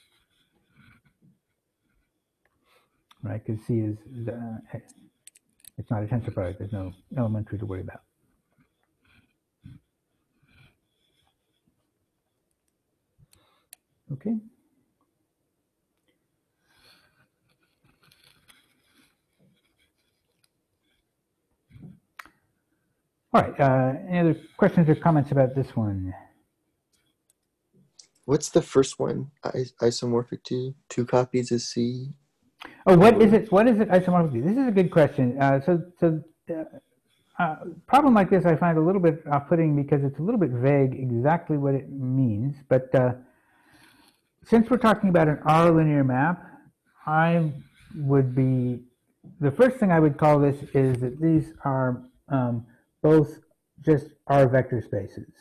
Right, because C is, it's not a tensor product. There's no elementary to worry about. Okay. All right. Any other questions or comments about this one? What's the first one isomorphic to? 2 copies of C? Oh, what is it? What is it isomorphic to? This is a good question. Problem like this I find a little bit off-putting because it's a little bit vague exactly what it means. But since we're talking about an R linear map, the first thing I would call this is that these are both just R vector spaces,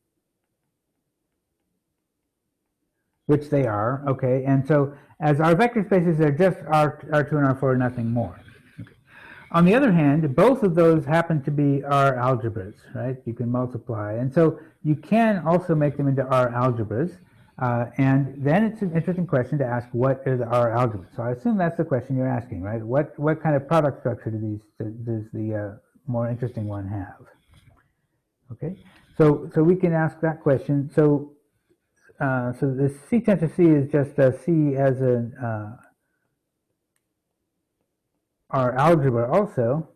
which they are, okay? And so as R vector spaces, they're just R2 and R4, nothing more. Okay. On the other hand, both of those happen to be R algebras, right? You can multiply. And so you can also make them into R algebras. And then it's an interesting question to ask, what are the R algebras? So I assume that's the question you're asking, right? What kind of product structure does the more interesting one have? Okay, So we can ask that question. So the C tensor C is just C as an our algebra also.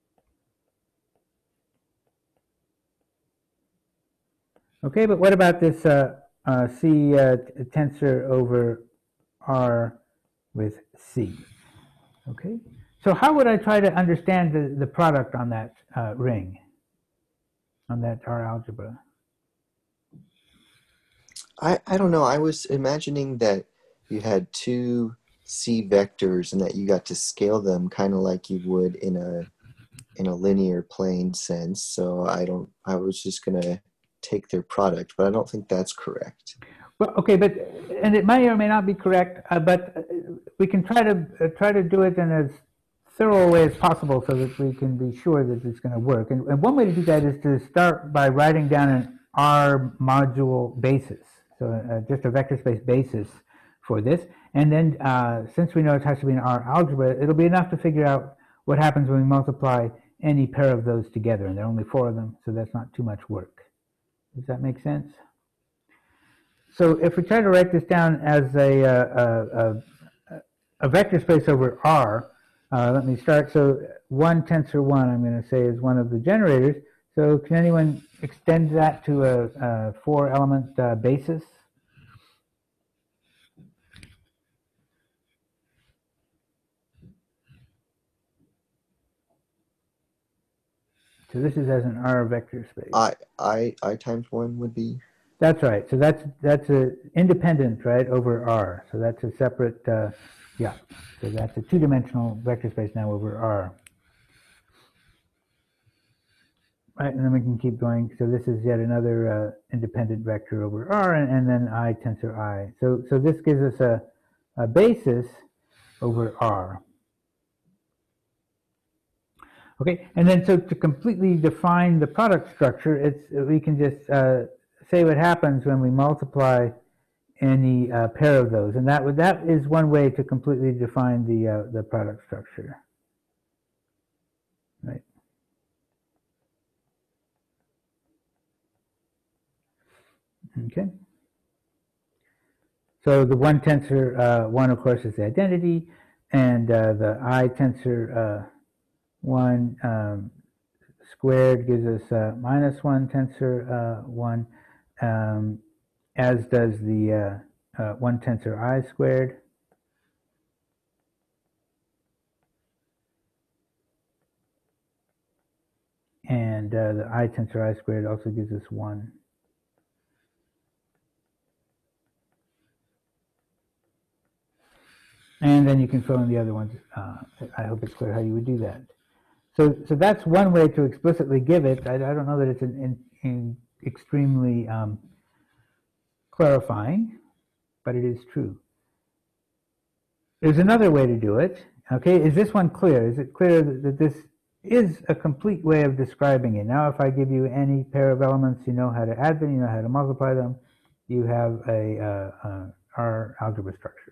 Okay, but what about this C tensor over R with C? Okay, so how would I try to understand the product on that ring, on that R algebra? I don't know. I was imagining that you had two C vectors and that you got to scale them kind of like you would in a linear plane sense. So I was just gonna take their product, but I don't think that's correct. Well, okay, but and it may or may not be correct, but we can try to do it in as thorough a way as possible so that we can be sure that it's going to work. And one way to do that is to start by writing down an R module basis, so just a vector space basis for this. And then since we know it has to be an R algebra, it'll be enough to figure out what happens when we multiply any pair of those together. And there are only 4 of them, so that's not too much work. Does that make sense? So if we try to write this down as a vector space over R, let me start. So 1 tensor 1, I'm going to say, is one of the generators. So can anyone extend that to a 4-element basis? So this is as an R vector space. I times 1 would be. That's right. So that's a independent, right, over R. So that's a separate, yeah. So that's a 2-dimensional vector space now over R. Right, and then we can keep going. So this is yet another independent vector over R, and then I tensor I. So this gives us a basis over R. Okay, and then so to completely define the product structure, we can just say what happens when we multiply any pair of those, and that is one way to completely define the product structure. Right. Okay. So the 1 tensor 1, of course, is the identity, and the I tensor 1 squared gives us minus 1 tensor 1, as does the 1 tensor I squared. And the I tensor I squared also gives us 1. And then you can fill in the other ones. I hope it's clear how you would do that. So that's one way to explicitly give it. I don't know that it's extremely clarifying, but it is true. There's another way to do it. Okay, is this one clear? Is it clear that this is a complete way of describing it? Now, if I give you any pair of elements, you know how to add them, you know how to multiply them, you have a R algebra structure.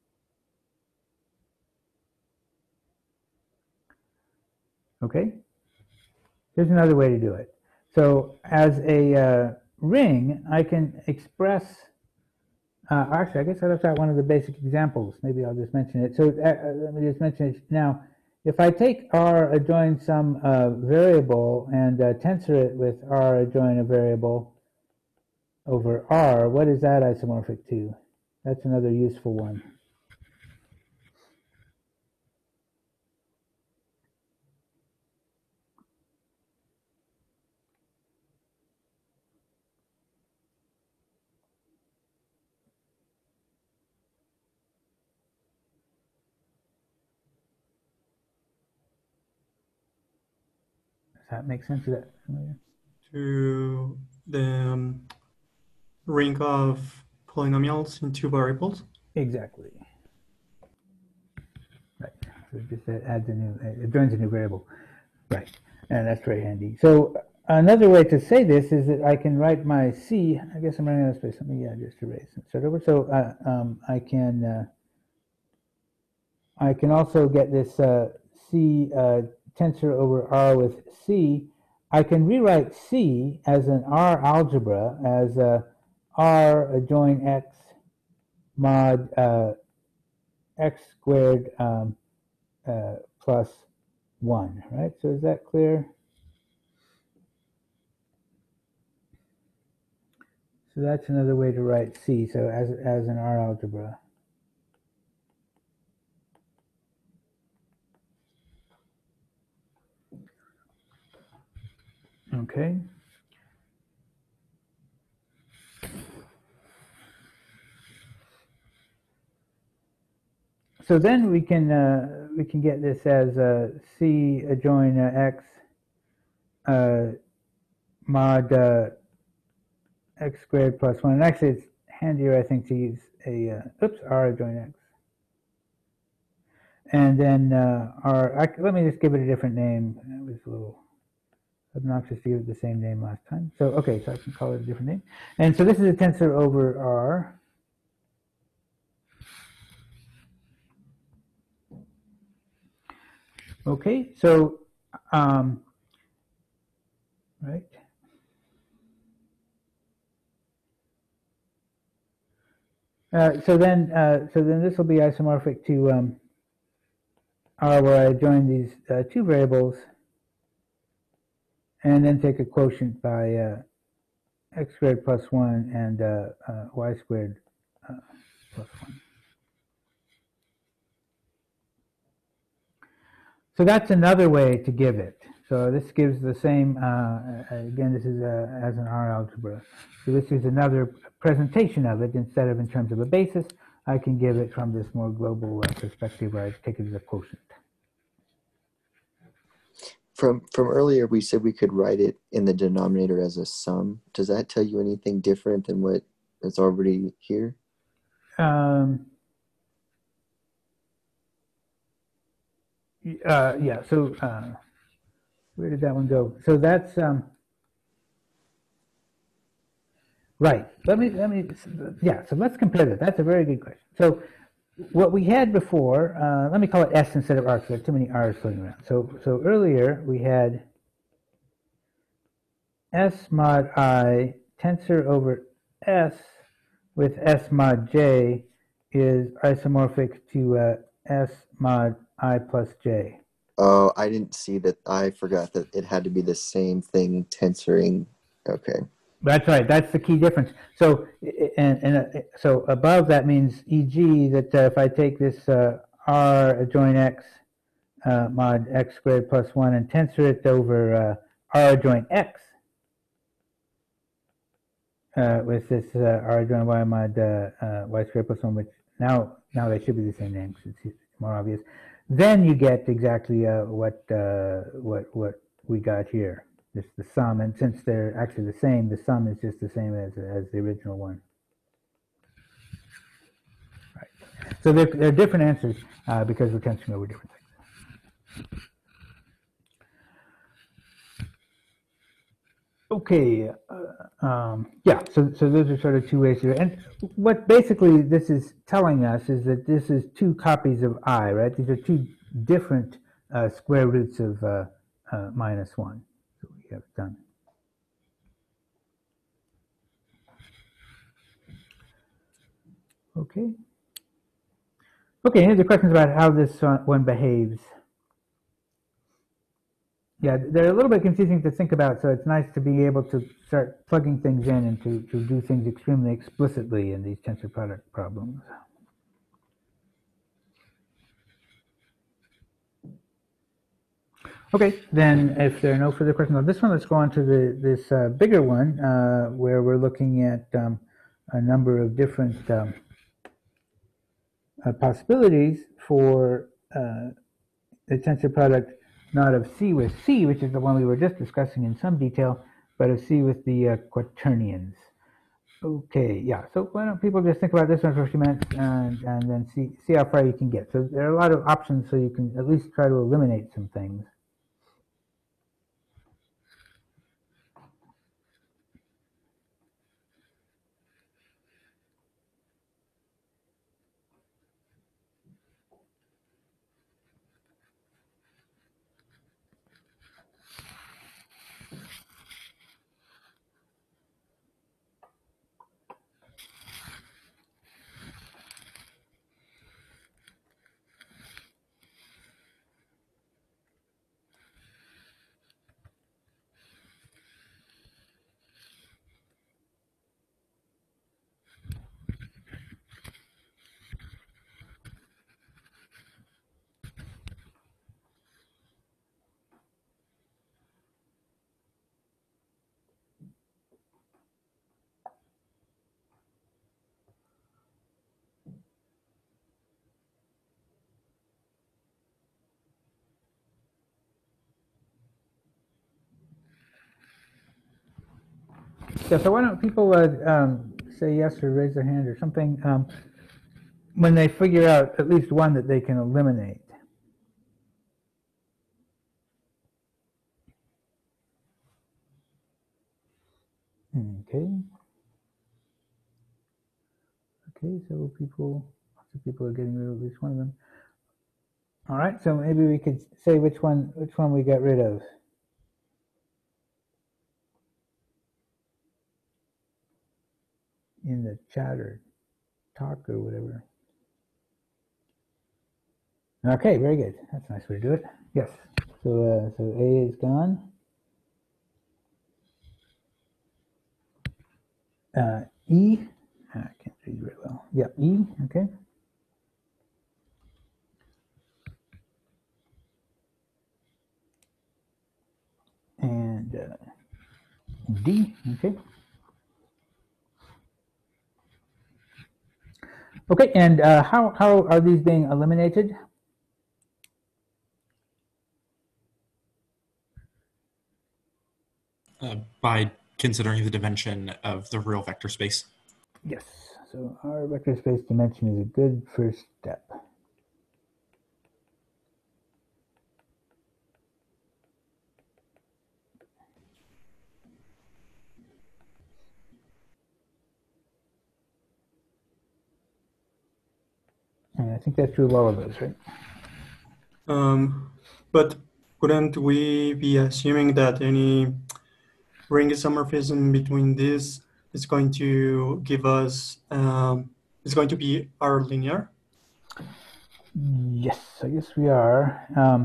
Okay, here's another way to do it. So as a ring, I can express, actually, I guess I'll start one of the basic examples. Maybe I'll just mention it. So let me just mention it now. If I take R adjoin some variable and tensor it with R adjoin a variable over R, what is that isomorphic to? That's another useful one. Does that make sense? Is that familiar? To the ring of polynomials in 2 variables. Exactly. Right. So it just adds it joins a new variable. Right. And that's very handy. So another way to say this is that I can write my C. I guess I'm running out of space. Let me just erase and start over. So I can also get this C tensor over R with C I can rewrite C as an R algebra as R adjoin X mod X squared plus 1, right? So is that clear? So that's another way to write C, so as an R algebra. Okay. So then we can get this as C adjoin X mod X squared plus 1. And actually, it's handier, I think, to use a R adjoin X. And then let me just give it a different name. It was a little obnoxious to give it the same name last time. So, okay, so I can call it a different name. And so this is a tensor over R. Okay, so, right. So then this will be isomorphic to R, where I join these two variables, and then take a quotient by X squared plus 1 and Y squared plus 1. So that's another way to give it. So this gives the same, again, this is as an R algebra. So this is another presentation of it. Instead of in terms of a basis, I can give it from this more global perspective where I take it as a quotient. From earlier, we said we could write it in the denominator as a sum. Does that tell you anything different than what is already here? Yeah, so where did that one go? So that's right. Yeah, so let's compare that. That's a very good question. So what we had before, let me call it S instead of R, because there are too many R's floating around. So earlier we had S mod I tensor over S with S mod J is isomorphic to S mod I plus J. Oh, I didn't see that. I forgot that it had to be the same thing tensoring. Okay. That's right. That's the key difference. So so above that means, e.g., that if I take this R adjoin X mod X squared plus 1 and tensor it over R adjoin X with this R adjoin Y mod Y squared plus 1, which now they should be the same name because it's more obvious. Then you get exactly what we got here. Just the sum, and since they're actually the same, the sum is just the same as the original one. Right. So they're different answers because we're tensing over different things. Okay, yeah, so those are sort of two ways here. And what basically this is telling us is that this is two copies of I, right? These are two different square roots of minus 1 that we have done. Okay. Okay, here's the questions about how this one behaves. Yeah, they're a little bit confusing to think about, so it's nice to be able to start plugging things in and to do things extremely explicitly in these tensor product problems. Okay, then if there are no further questions on this one, let's go on to this bigger one where we're looking at a number of different possibilities for the tensor product, not of C with C, which is the one we were just discussing in some detail, but of C with the quaternions. Okay, yeah, so why don't people just think about this one for a few minutes and then see how far you can get. So there are a lot of options, so you can at least try to eliminate some things. Yeah, so why don't people say yes or raise their hand or something when they figure out at least one that they can eliminate. Okay. Okay, so lots of people are getting rid of at least one of them. All right, so maybe we could say which one we got rid of. In the chat or talk or whatever. Okay, very good. That's a nice way to do it. Yes. So so A is gone. E. I can't read very well. Yeah, E. Okay. And D. Okay. Okay, and how are these being eliminated? By considering the dimension of the real vector space. Yes. So our vector space dimension is a good first step. And I think that's true of all of those, right? But couldn't we be assuming that any ring isomorphism between these is going to give us, is going to be R linear? Yes, I guess we are.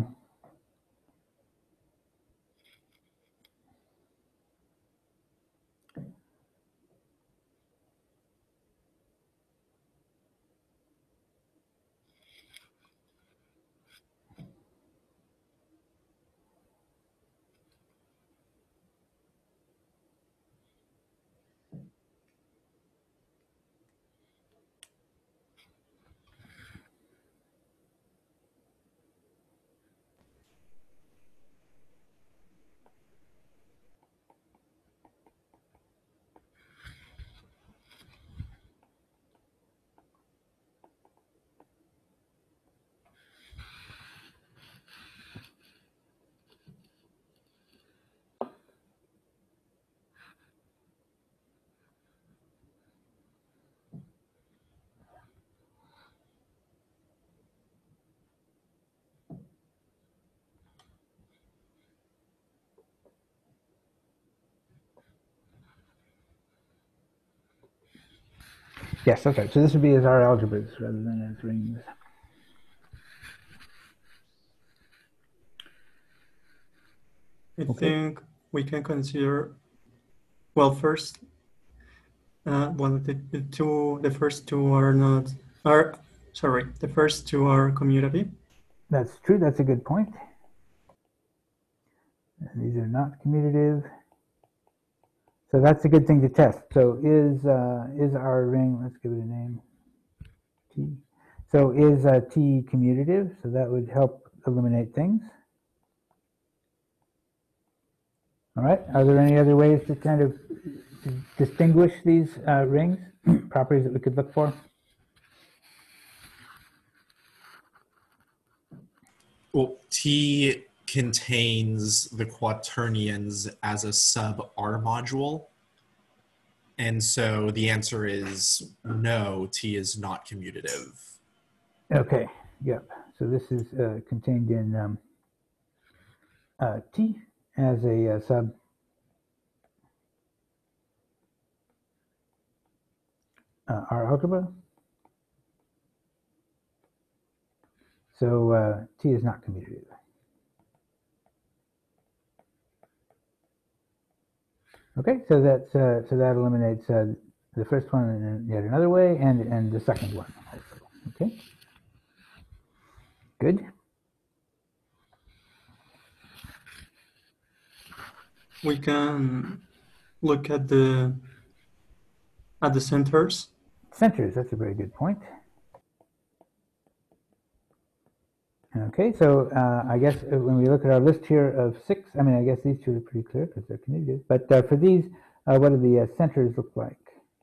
Yes, that's right. So this would be as our algebras rather than as rings. I think we can consider, well, first, the first two are not, the first two are commutative. That's true. That's a good point. These are not commutative. So that's a good thing to test. So is our ring, let's give it a name, T. So is T commutative? So that would help eliminate things. All right. Are there any other ways to kind of distinguish these rings, properties that we could look for? Well, T contains the quaternions as a sub-R module. And so the answer is no, T is not commutative. Okay, yep. So this is contained in T as a sub R algebra. So T is not commutative. Okay, so that's so that eliminates the first one in yet another way, and the second one also. Okay, good. We can look at the centers. Centers, that's a very good point. Okay, so I guess when we look at our list here of 6, I mean, I guess these two are pretty clear because they're commutative. But for these, what do the centers look like?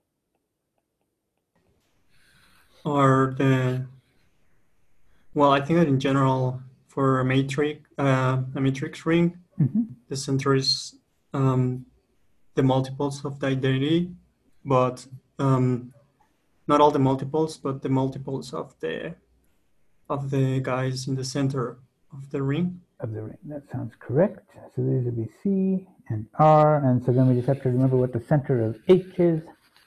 Or well, I think that in general, for a matrix ring, the center is the multiples of the identity, but not all the multiples, but the multiples of the guys in the center of the ring. Of the ring. That sounds correct. So these would be C and R, and so then we just have to remember what the center of H is.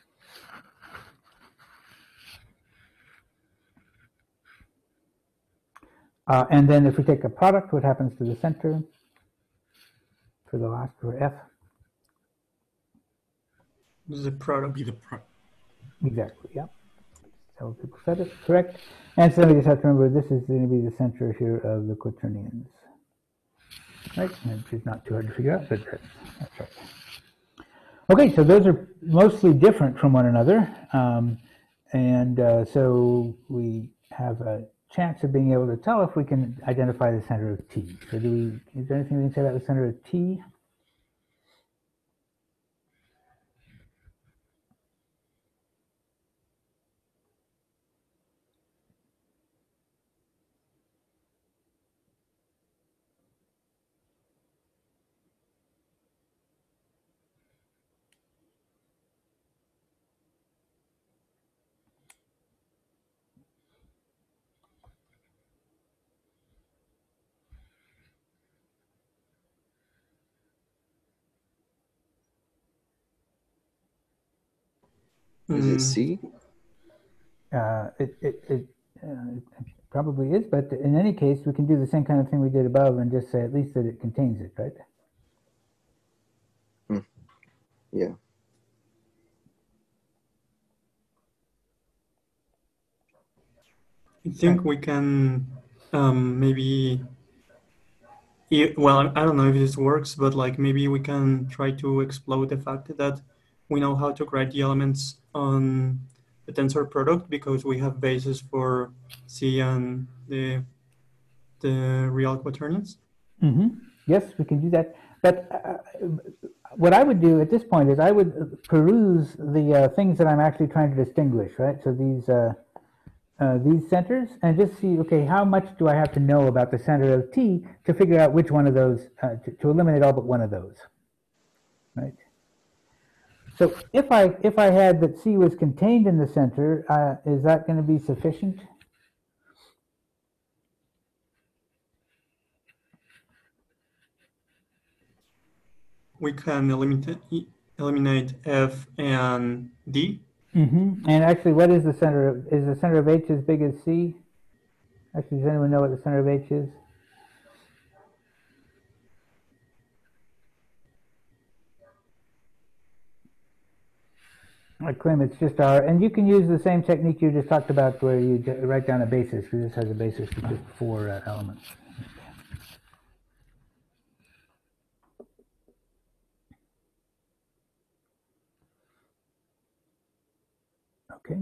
And then if we take a product, what happens to the center for the last, for F? The product. Be the Exactly, yeah. So people said it, correct. And so we just have to remember this is going to be the center here of the quaternions. Right, which is not too hard to figure out, but that's right. Okay, so those are mostly different from one another. So we have a chance of being able to tell if we can identify the center of T. So is there anything we can say about the center of T? Is it C? It probably is, but in any case, we can do the same kind of thing we did above and just say at least that it contains it, right? Yeah. I think we can maybe, well, I don't know if this works, but like maybe we can try to explode the fact that we know how to write the elements on the tensor product because we have bases for C and the real quaternions. Yes, we can do that. But what I would do at this point is I would peruse the things that I'm actually trying to distinguish, right? So these centers, and just see, okay, how much do I have to know about the center of T to figure out which one of those, to eliminate all but one of those, right? So if I had that C was contained in the center, is that going to be sufficient? We can eliminate F and D. And actually, what is the center of, is the center of H as big as C? Actually, does anyone know what the center of H is? I claim it's just R, and you can use the same technique you just talked about where you write down a basis, because this has a basis with just 4 elements. Okay.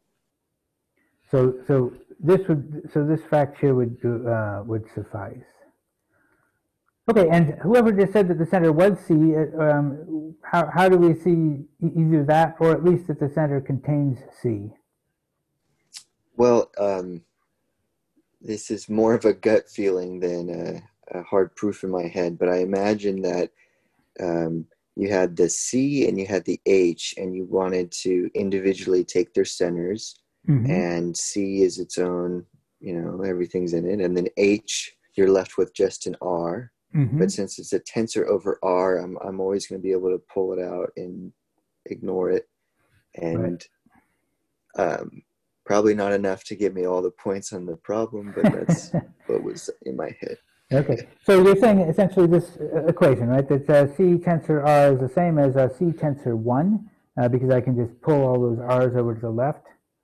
So this fact here would suffice. Okay, and whoever just said that the center was C, how do we see either that or at least that the center contains C? Well, this is more of a gut feeling than a hard proof in my head, but I imagine that you had the C and you had the H, and you wanted to individually take their centers, and C is its own, everything's in it, and then H, you're left with just an R. But since it's a tensor over R, I'm always going to be able to pull it out and ignore it, and probably not enough to give me all the points on the problem, but that's what was in my head. Okay, so you're saying essentially this equation, right? That C tensor R is the same as C tensor 1, because I can just pull all those R's over to the left.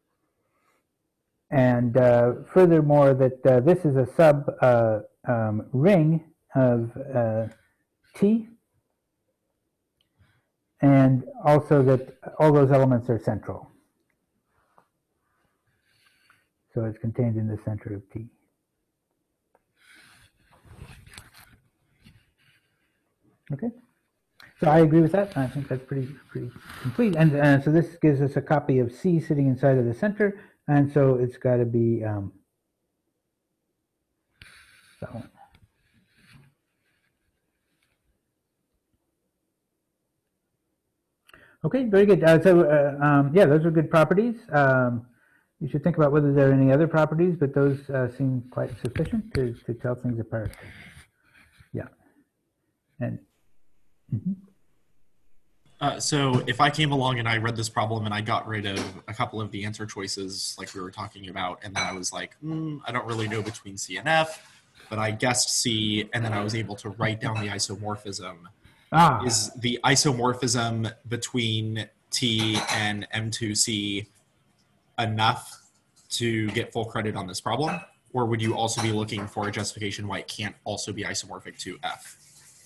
And furthermore, that this is a sub ring of T, and also that all those elements are central. So it's contained in the center of T. Okay. So I agree with that. I think that's pretty complete. And so this gives us a copy of C sitting inside of the center, and so it's got to be that one. Okay, very good. Yeah, those are good properties. You should think about whether there are any other properties, but those seem quite sufficient to tell things apart. Yeah. And so if I came along and I read this problem and I got rid of a couple of the answer choices like we were talking about, and then I was like, I don't really know between C and F, but I guessed C, and then I was able to write down the isomorphism. Is the isomorphism between T and M2C enough to get full credit on this problem? Or would you also be looking for a justification why it can't also be isomorphic to F?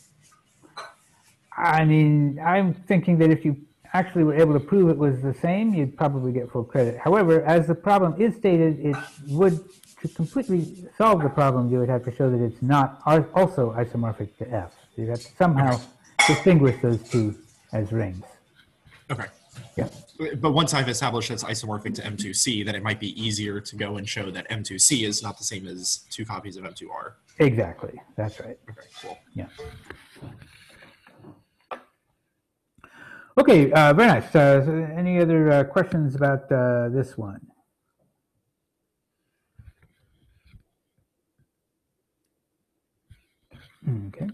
I mean, I'm thinking that if you actually were able to prove it was the same, you'd probably get full credit. However, as the problem is stated, it would, to completely solve the problem, you would have to show that it's not also isomorphic to F. So you'd have to somehow distinguish those two as rings. Okay. Yeah. But once I've established it's isomorphic to M2C, then it might be easier to go and show that M2C is not the same as two copies of M2R. Exactly. That's right. Okay, cool. Yeah. Okay, very nice. So any other questions about this one? Okay.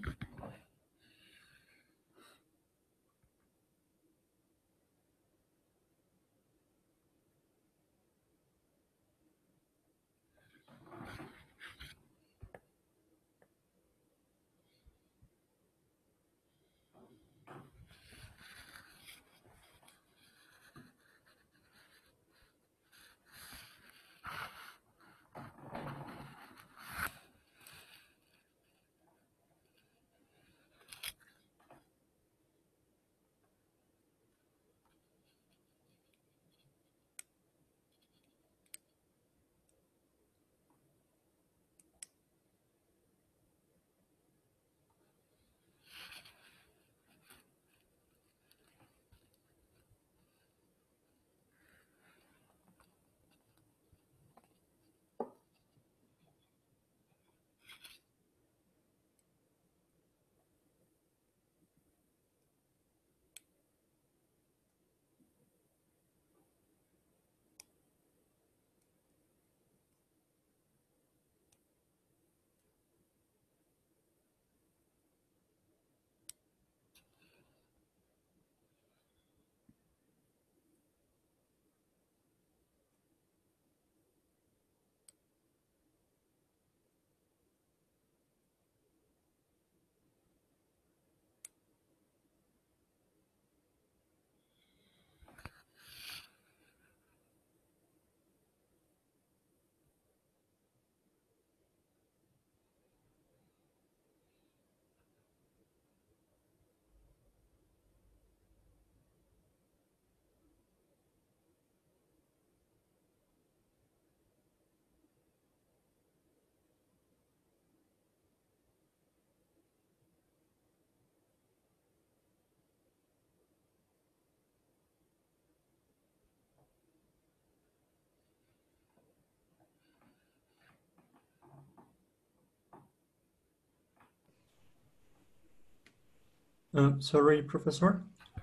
Sorry, Professor.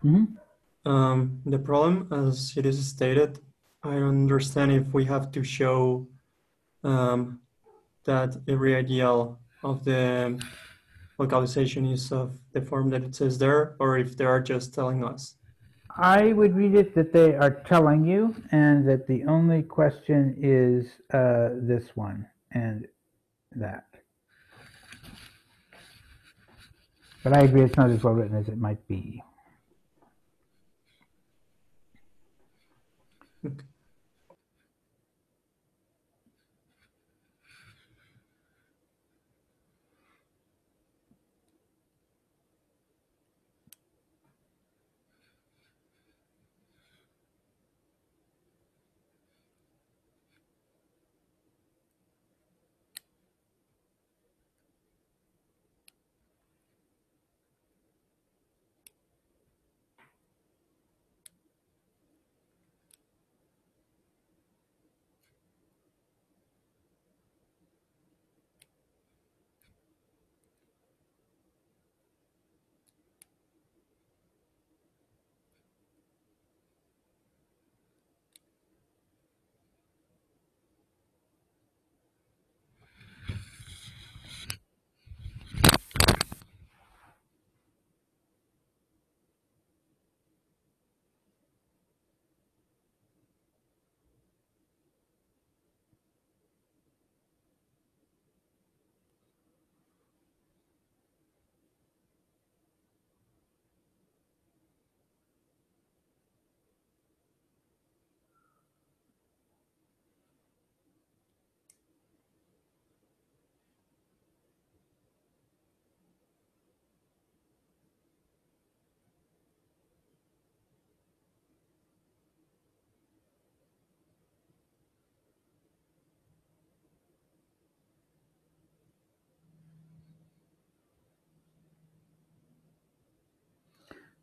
Mm-hmm. The problem, as it is stated, I don't understand if we have to show that every ideal of the localization is of the form that it says there, or if they are just telling us. I would read it that they are telling you, and that the only question is this one and that. But I agree, it's not as well written as it might be. Okay.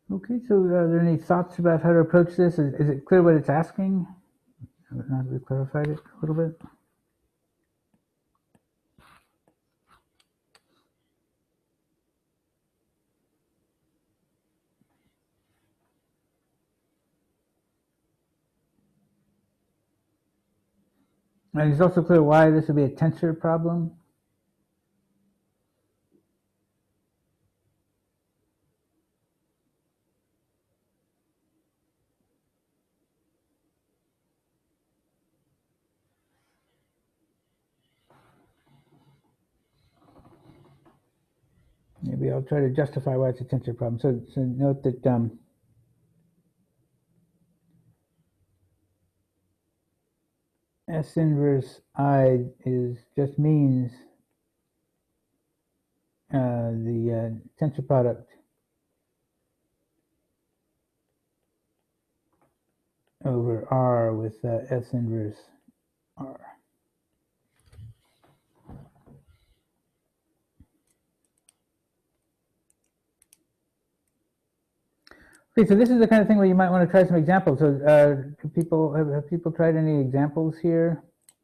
Okay, so are there any thoughts about how to approach this? Is it clear what it's asking? Now that we clarified it a little bit. And it's also clear why this would be a tensor problem. Maybe I'll try to justify why it's a tensor problem. So note that S inverse I just means the tensor product over R with S inverse R. Okay, so this is the kind of thing where you might want to try some examples. So have people tried any examples here?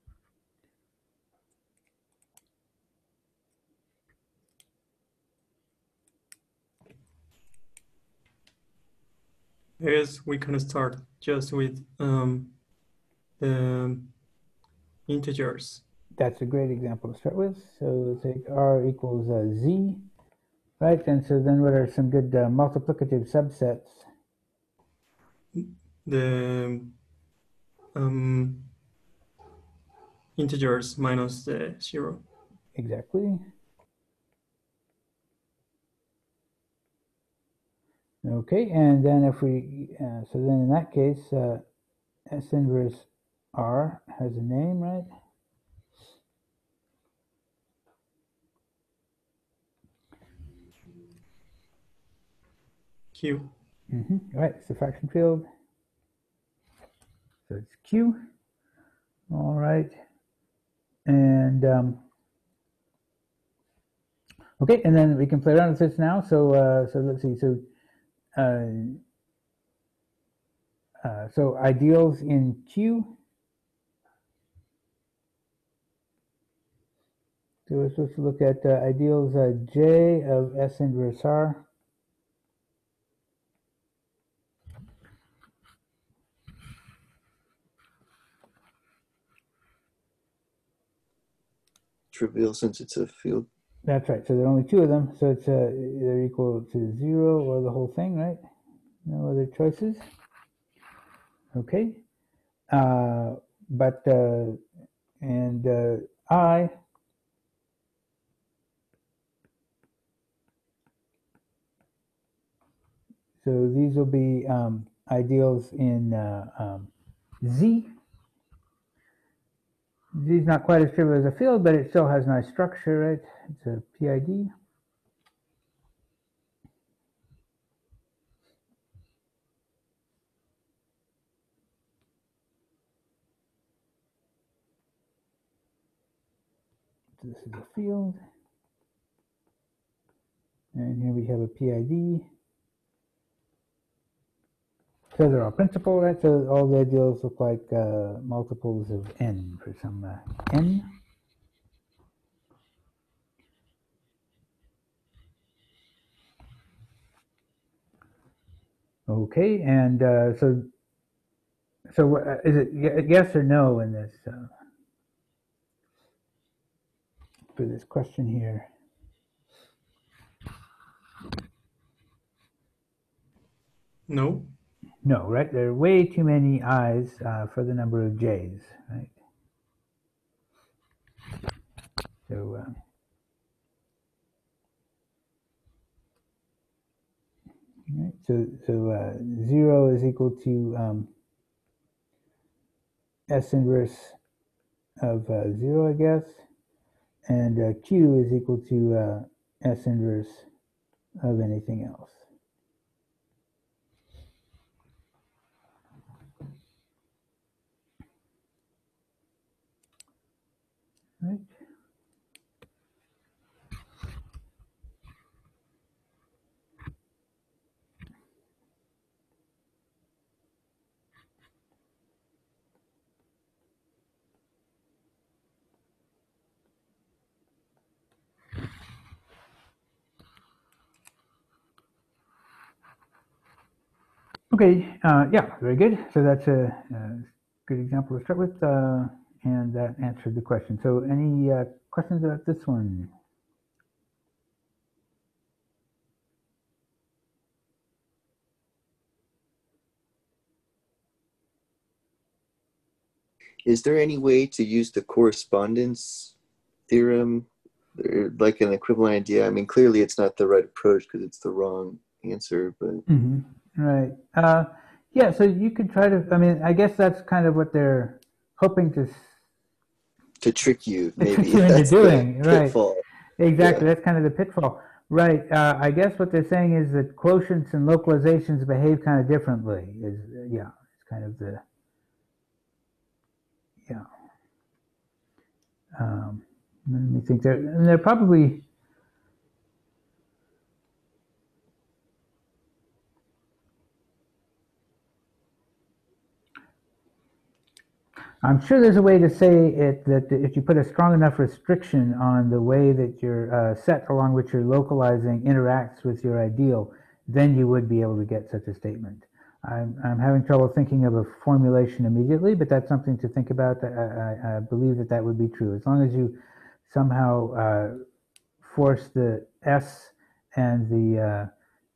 I guess we can start just with the integers. That's a great example to start with. So let's take R equals Z, right? And so then what are some good multiplicative subsets? The integers minus the 0. Exactly. Okay, and then if we, so then in that case, S inverse R has a name, right? Q. Right, it's the fraction field. So it's Q. All right. And okay, and then we can play around with this now. So so let's see. So ideals in Q. So we're supposed to look at ideals J of S inverse R. Trivial since it's a field. That's right. So there are only two of them. So it's either equal to 0 or the whole thing, right? No other choices. Okay. But I. So these will be ideals in Z. Z is not quite as trivial as a field, but it still has nice structure, right? It's a PID. So this is a field. And here we have a PID. So they're all principal, right? So all the ideals look like multiples of n for some n. Okay, and so is it yes or no in this for this question here? No. No, right? There are way too many i's for the number of j's, right? So right, so 0 is equal to S inverse of 0, I guess, and Q is equal to S inverse of anything else. Right. Okay, yeah, very good. So that's a good example to start with, and that answered the question. So any questions about this one? Is there any way to use the correspondence theorem, or like an equivalent idea? I mean, clearly it's not the right approach because it's the wrong answer, but Right. Yeah, so you could try to, I mean, I guess that's kind of what they're hoping to trick you, to trick maybe you into that's doing. the Right. pitfall. Exactly. Yeah. That's kind of the pitfall. Right. I guess what they're saying is that quotients and localizations behave kind of differently. Yeah, it's kind of the, yeah. Let me think. They're probably, I'm sure there's a way to say it that if you put a strong enough restriction on the way that your set along which you're localizing interacts with your ideal, then you would be able to get such a statement. I'm having trouble thinking of a formulation immediately, but that's something to think about. I believe that would be true. As long as you somehow force the S and the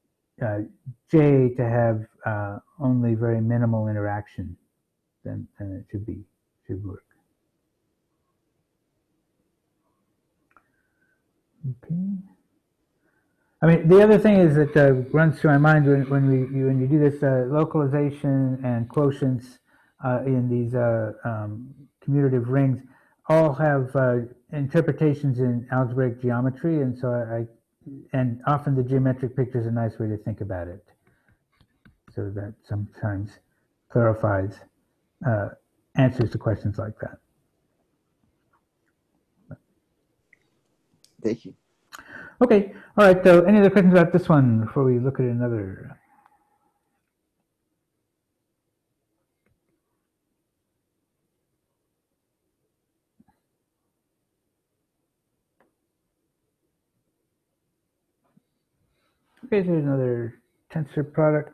J to have only very minimal interaction, then it should work. Okay. I mean, the other thing is that runs through my mind when you do this localization and quotients in these commutative rings all have interpretations in algebraic geometry, and so and often the geometric picture is a nice way to think about it. So that sometimes clarifies answers to questions like that. Thank you. Okay, all right, so any other questions about this one before we look at another? Okay, so another tensor product.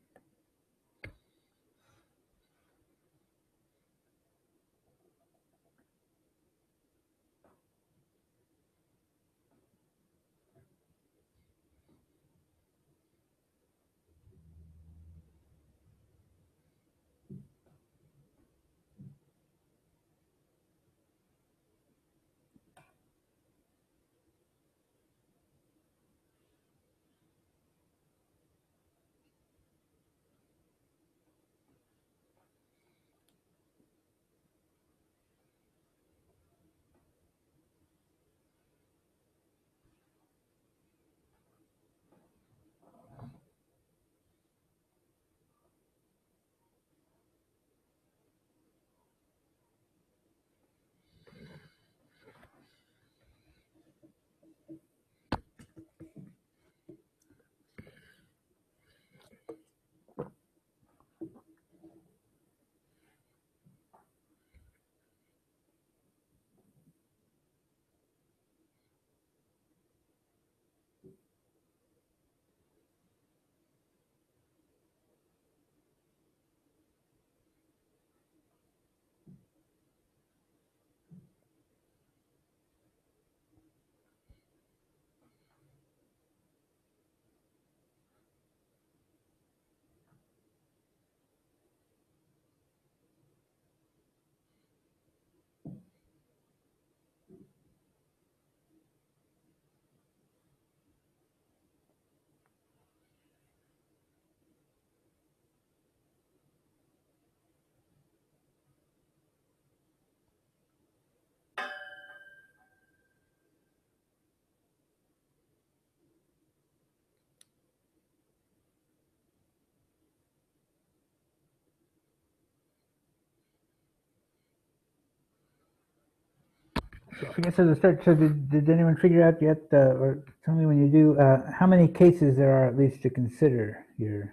I guess as a start, so did anyone figure out yet, or tell me when you do, how many cases there are at least to consider here?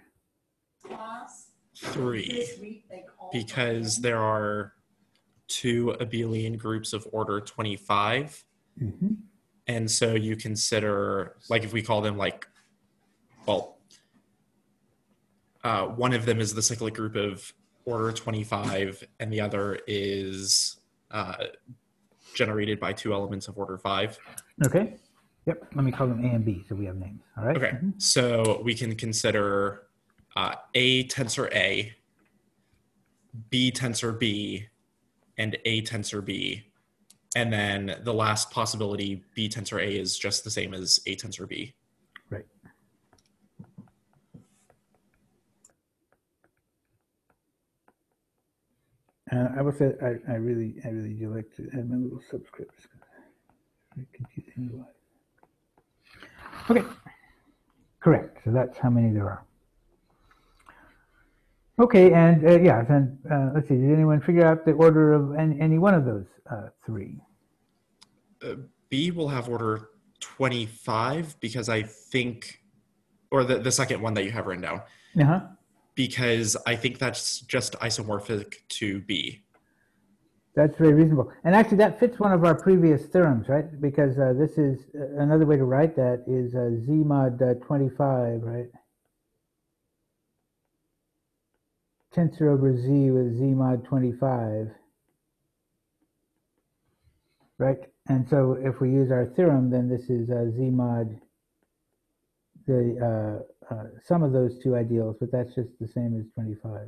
3, because there are 2 abelian groups of order 25. Mm-hmm. And so you consider, like if we call them like, well, one of them is the cyclic group of order 25, and the other is generated by two elements of order 5. Okay. Yep. Let me call them A and B so we have names. All right. Okay. So we can consider A tensor A, B tensor B, and A tensor B. And then the last possibility, B tensor A, is just the same as A tensor B. Right. I will say I really do like to add my little subscripts. Very confusing otherwise. Okay. Correct. So that's how many there are. Okay, and yeah, then let's see. Did anyone figure out the order of any one of those 3? B will have order 25 because I think, or the second one that you have written down. Uh-huh. Because I think that's just isomorphic to B. That's very reasonable. And actually that fits one of our previous theorems, right? Because this is another way to write that is Z mod 25, right? Tensor over Z with Z mod 25. Right? And so if we use our theorem, then this is Z mod, the sum of those two ideals, but that's just the same as 25.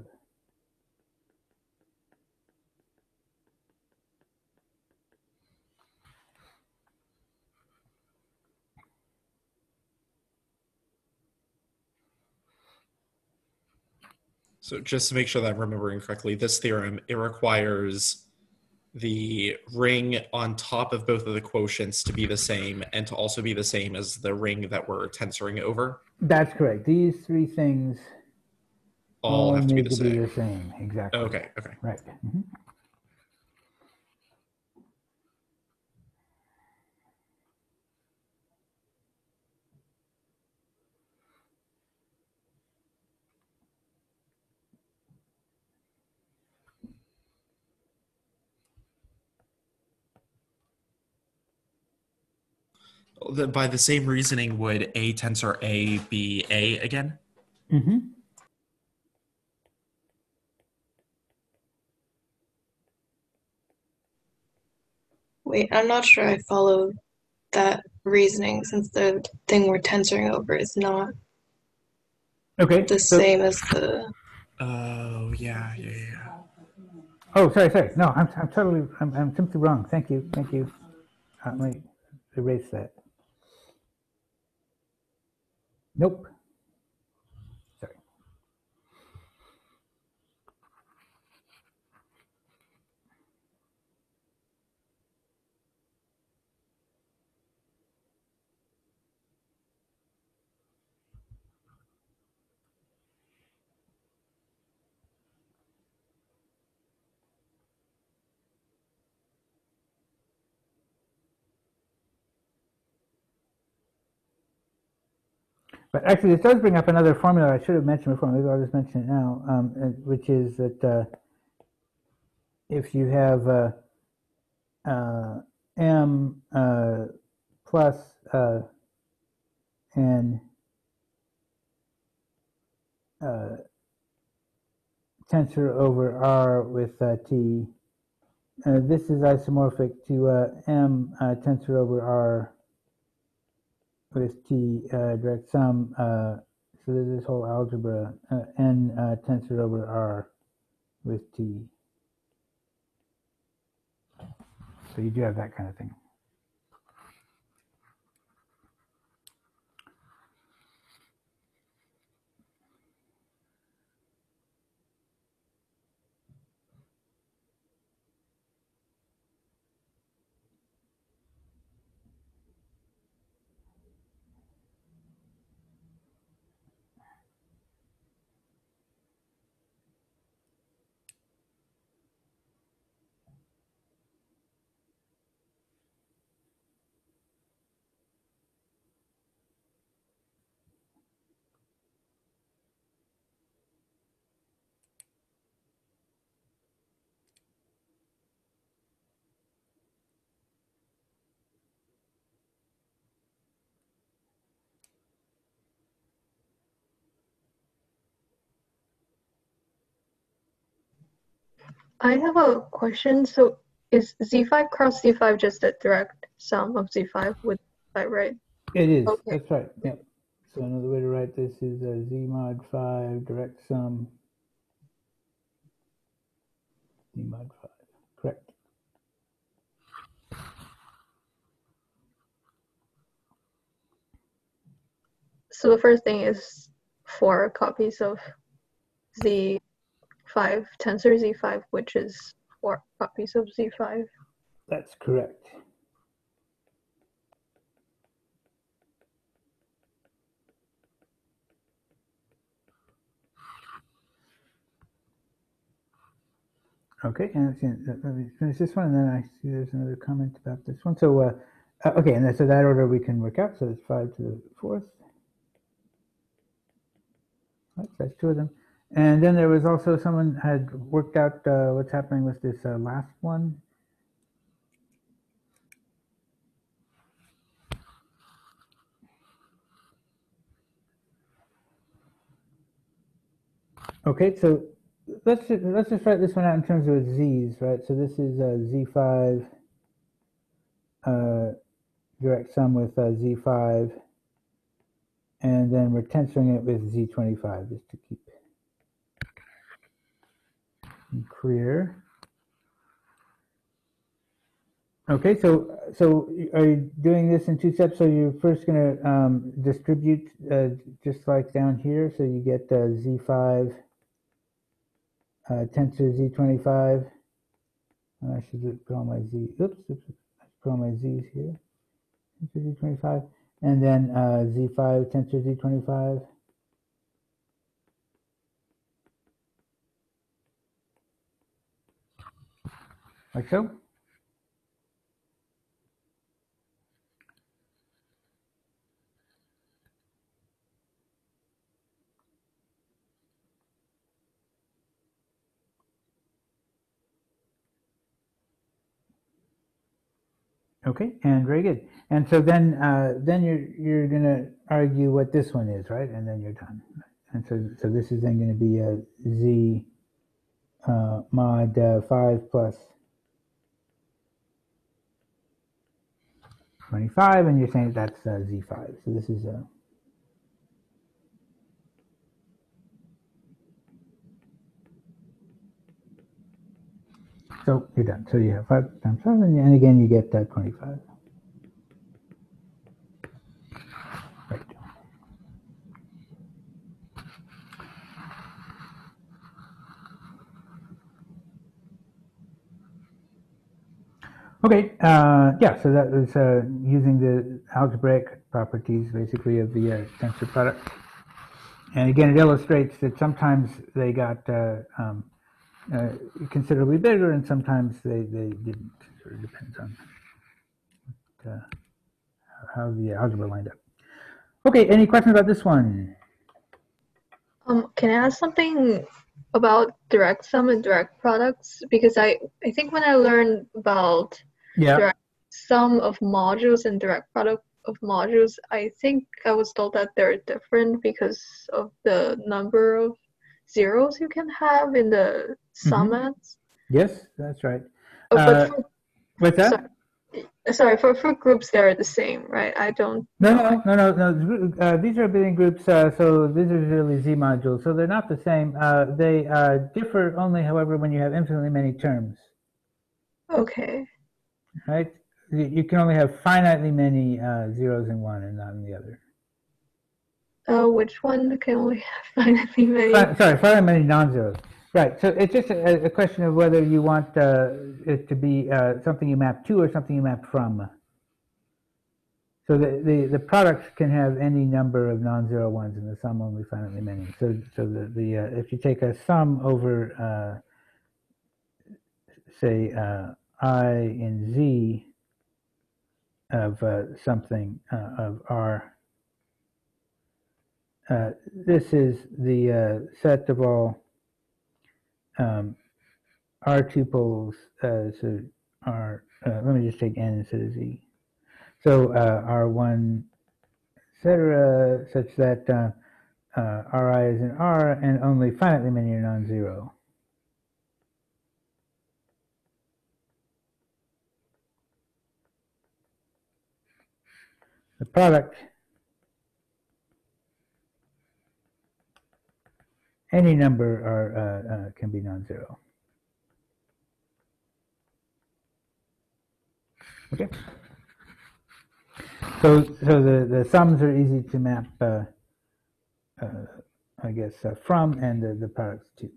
So just to make sure that I'm remembering correctly, this theorem, it requires the ring on top of both of the quotients to be the same and to also be the same as the ring that we're tensoring over. That's correct. These 3 things all have to be need the to be same. the same. Exactly. Okay. Right. Mm-hmm. By the same reasoning, would A tensor A be A again? Mm-hmm. Wait, I'm not sure I follow that reasoning since the thing we're tensoring over is not the same as the. Oh, yeah. Oh, sorry. No, I'm simply wrong. Thank you. Let me erase that. Nope. Sorry. But actually, this does bring up another formula I should have mentioned before. Maybe I'll just mention it now, which is that if you have m plus n tensor over R with T, this is isomorphic to m tensor over R with T direct sum. So there's this whole algebra, n tensor over R with T. So you do have that kind of thing. I have a question. So is Z5 cross Z5 just a direct sum of Z5 with Z5, right? It is. Okay. That's right. Yeah. So another way to write this is a Z mod 5 direct sum. Z mod 5. Correct. So the first thing is 4 copies of Z5 tensor Z5, which is 4 copies of Z5. That's correct. Okay, and let me finish this one, and then I see there's another comment about this one. So, okay, and so that order we can work out. So it's 5 to the 4th. Right, that's 2 of them. And then there was also someone had worked out what's happening with this last one. Okay, so let's just write this one out in terms of z's, right? So this is z5 direct sum with z5, and then we're tensoring it with z25 just to keep clear. Okay, so are you doing this in 2 steps? So you're first going to distribute just like down here, so you get z5 tensor z25. I should put all my z. Oops, I should put all my z's here. Tensor z25, and then z5 tensor z25. Like so. Okay, and very good. And so then you're going to argue what this one is, right? And then you're done. And so this is then going to be a z mod 5 plus 25, and you're saying that's z5. So this is so you're done. So you have 5 times 5, and again you get 25. Right. Okay, yeah, so that was using the algebraic properties, basically, of the tensor product. And again, it illustrates that sometimes they got considerably bigger, and sometimes they didn't. It sort of depends on how the algebra lined up. Okay, any questions about this one? Can I ask something about direct sum and direct products? Because I think when I learned about direct sum of modules and direct product of modules, I think I was told that they're different because of the number of zeros you can have in the summits. Yes, that's right. But what's that? Sorry, for groups they're the same, right? I don't. No. These are Billion groups, so these are really Z modules. So they're not the same. They differ only, however, when you have infinitely many terms. Okay. Right? You can only have finitely many zeros in one and not in the other. Which one can only have finitely many? Finitely many non-zeros. Right. So it's just a question of whether you want it to be something you map to or something you map from. So the product can have any number of non-zero ones, and the sum only finitely many. So if you take a sum over say I in Z of something of R, this is the set of all R tuples. So R. Let me just take N instead of Z. So R1, etc., such that Ri is in R and only finitely many are non-zero. the product, any number are can be non-zero. Okay. So the sums are easy to map, I guess, from, and the products to.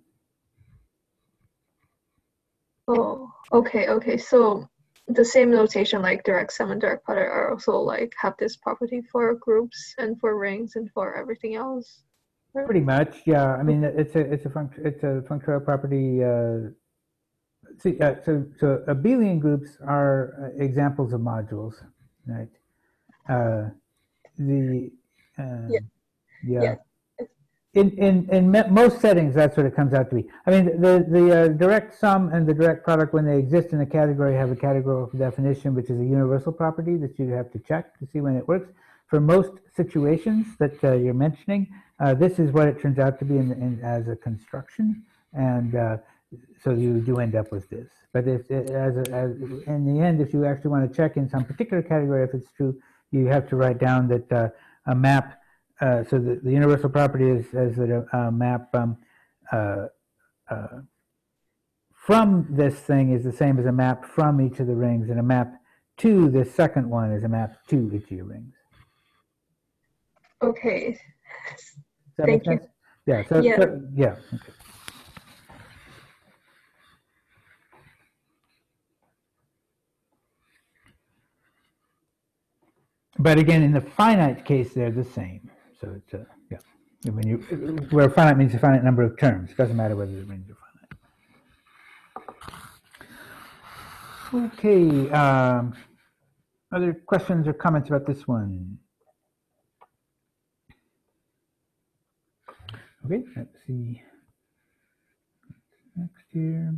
Oh, okay. So the same notation like direct sum and direct product are also like have this property for groups and for rings and for everything else. Pretty much, yeah. I mean, it's a functorial property. So abelian groups are examples of modules, right? Yeah. In most settings, that's what it comes out to be. I mean, the direct sum and the direct product, when they exist in a category, have a categorical definition, which is a universal property that you have to check to see when it works. For most situations that you're mentioning, this is what it turns out to be as a construction, and so you do end up with this. But in the end, if you actually want to check in some particular category if it's true, you have to write down that a map. So the universal property is that a map from this thing is the same as a map from each of the rings, and a map to the second one is a map to each of your rings. Okay. Does that make sense? Yeah. Yeah. Okay. But again, in the finite case, they're the same. So it's yeah. Where finite means a finite number of terms. It doesn't matter whether the rings are finite. Okay. Other questions or comments about this one? Okay, let's see. Next here.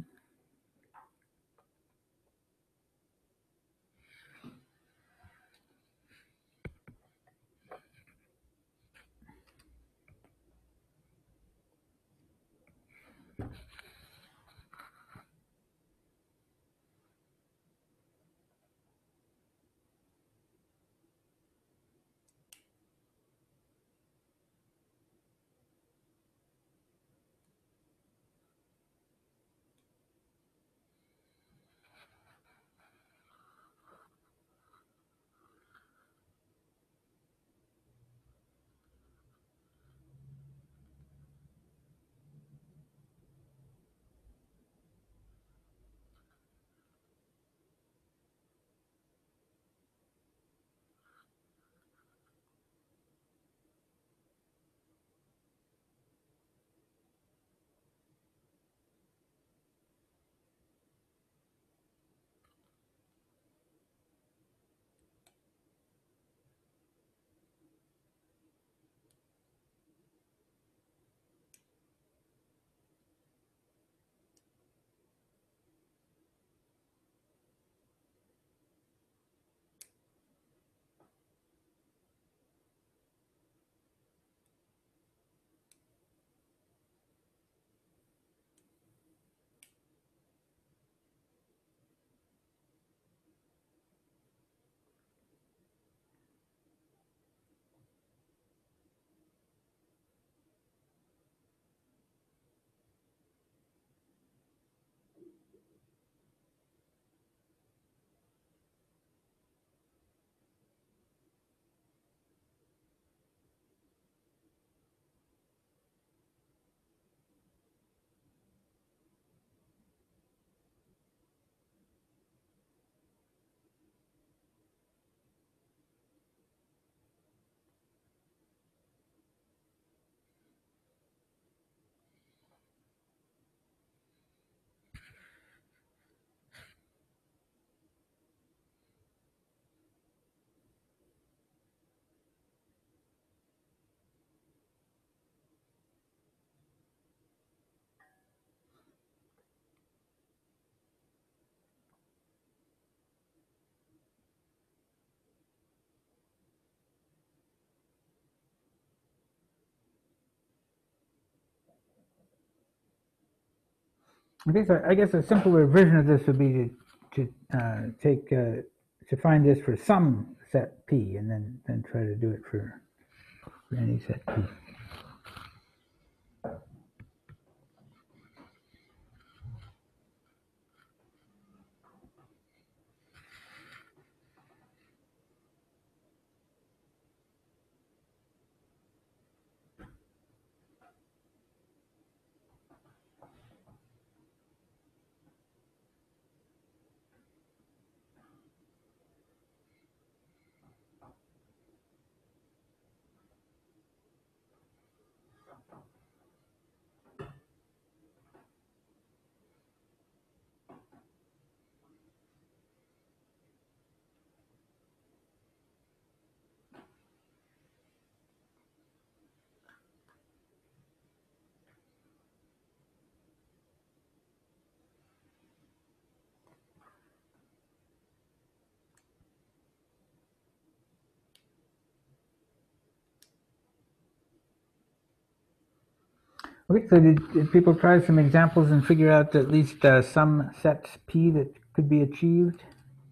Okay, so I guess a simpler version of this would be to find this for some set P, and then try to do it for any set P. Okay, so did people try some examples and figure out at least some sets P that could be achieved?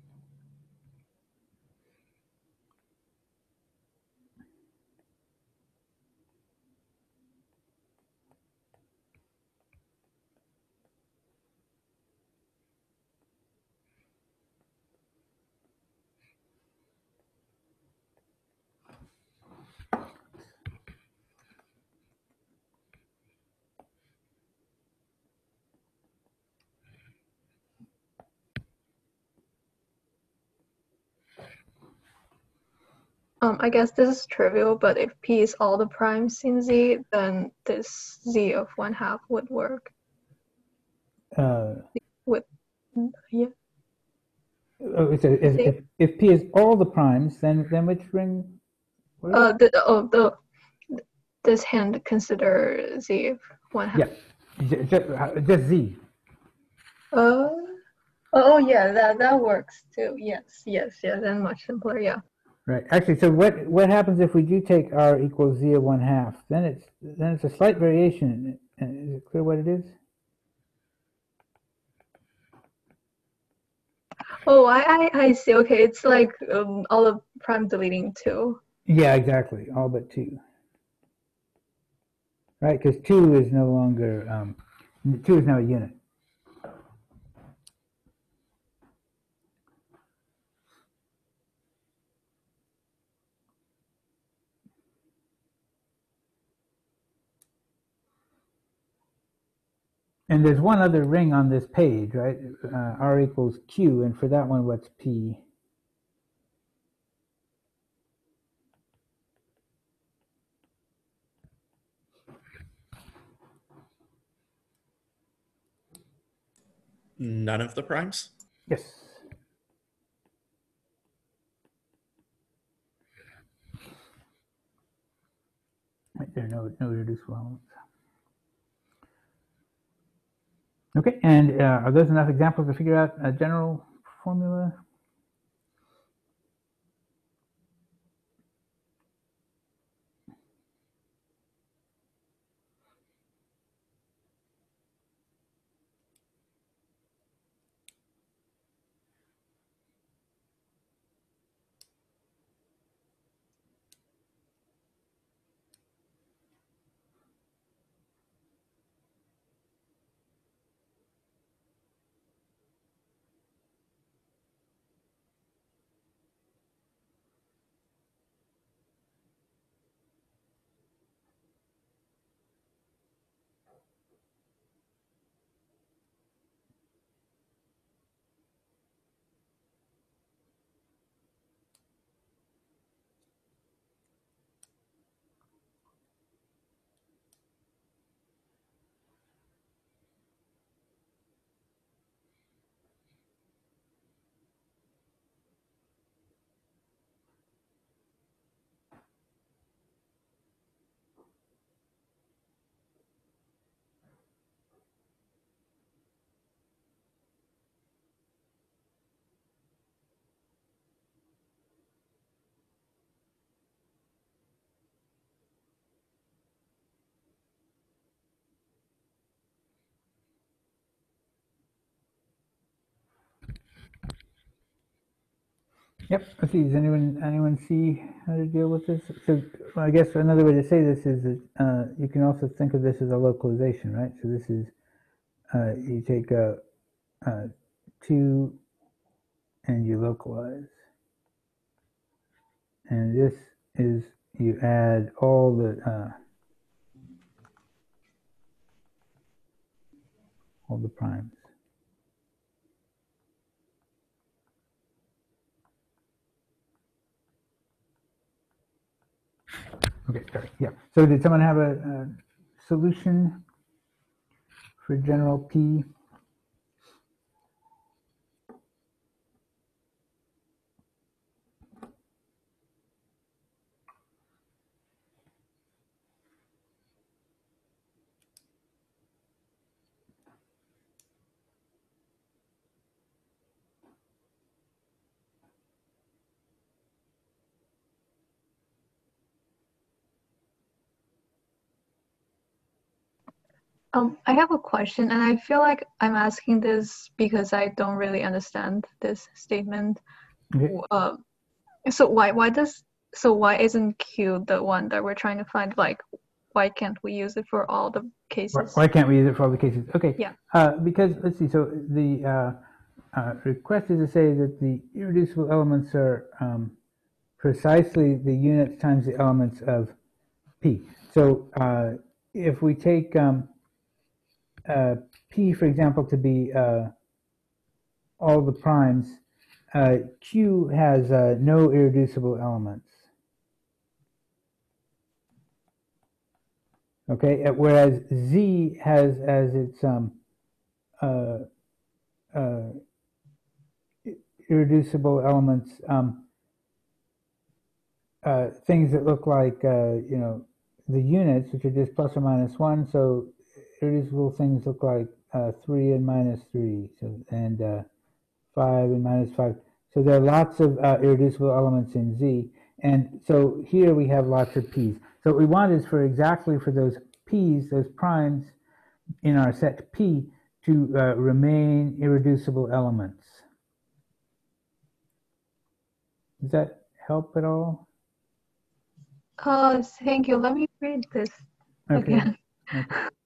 I guess this is trivial, but if P is all the primes in Z, then this Z of 1/2 would work. With yeah. Oh, so if P is all the primes, then which ring? This hand consider Z of 1/2. Yeah, just Z. Oh yeah, that works too. Yes, then much simpler. Yeah. Right. Actually, so what happens if we do take R equals Z of 1/2? Then it's a slight variation. Is it clear what it is? Oh, I see. Okay, it's like all of prime deleting 2. Yeah, exactly. All but 2. Right, because 2 is no longer 2 is now a unit. And there's one other ring on this page, right? R equals Q, and for that one, what's P? None of the primes? Yes. Right there, no reducible elements. Okay, and are those enough examples to figure out a general formula? Yep. Let's see. Does anyone see how to deal with this? So well, I guess another way to say this is that you can also think of this as a localization, right? So this is you take a 2 and you localize, and this is you add all the primes. Okay, sorry. Yeah. So did someone have a solution for general P? I have a question, and I feel like I'm asking this because I don't really understand this statement. Okay. So why isn't Q the one that we're trying to find? Like, why can't we use it for all the cases? Why can't we use it for all the cases? Okay. Yeah. Because let's see. So the request is to say that the irreducible elements are precisely the units times the elements of P. So if we take P, for example, to be all the primes, Q has no irreducible elements. Okay, whereas Z has as its irreducible elements things that look like the units, which are just plus or minus 1. So irreducible things look like 3 and minus 3, so and 5 and minus 5. So there are lots of irreducible elements in Z, and so here we have lots of P's. So what we want is for exactly for those P's, those primes in our set P, to remain irreducible elements. Does that help at all? Thank you. Let me read this again. Okay.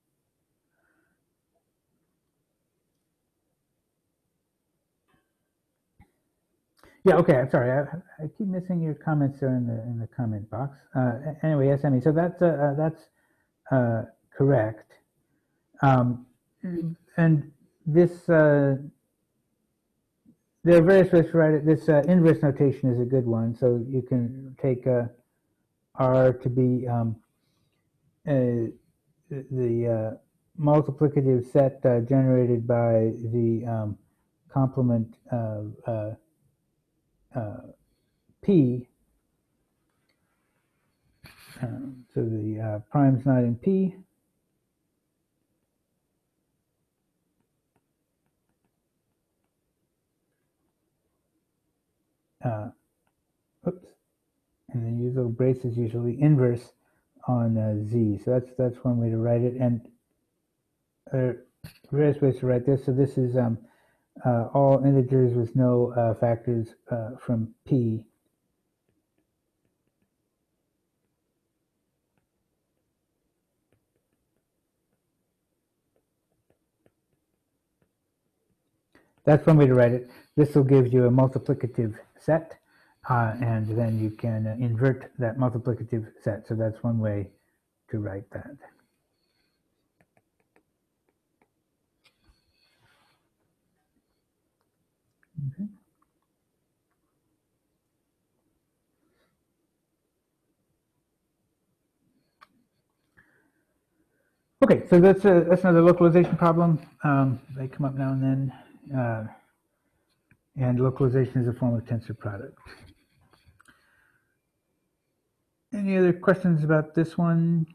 Yeah, okay, I'm sorry. I keep missing your comments there in the comment box. Anyway, SME. So that's correct. And this there are various ways to write it. This inverse notation is a good one. So you can take R to be the multiplicative set generated by the complement of P. So the prime's not in P. Oops. And then use little braces, usually inverse on Z. So that's one way to write it. And various ways to write this. So this is all integers with no factors from P. That's one way to write it. This will give you a multiplicative set, and then you can invert that multiplicative set. So that's one way to write that. Okay. Okay, so that's another localization problem. They come up now and then. And localization is a form of tensor product. Any other questions about this one?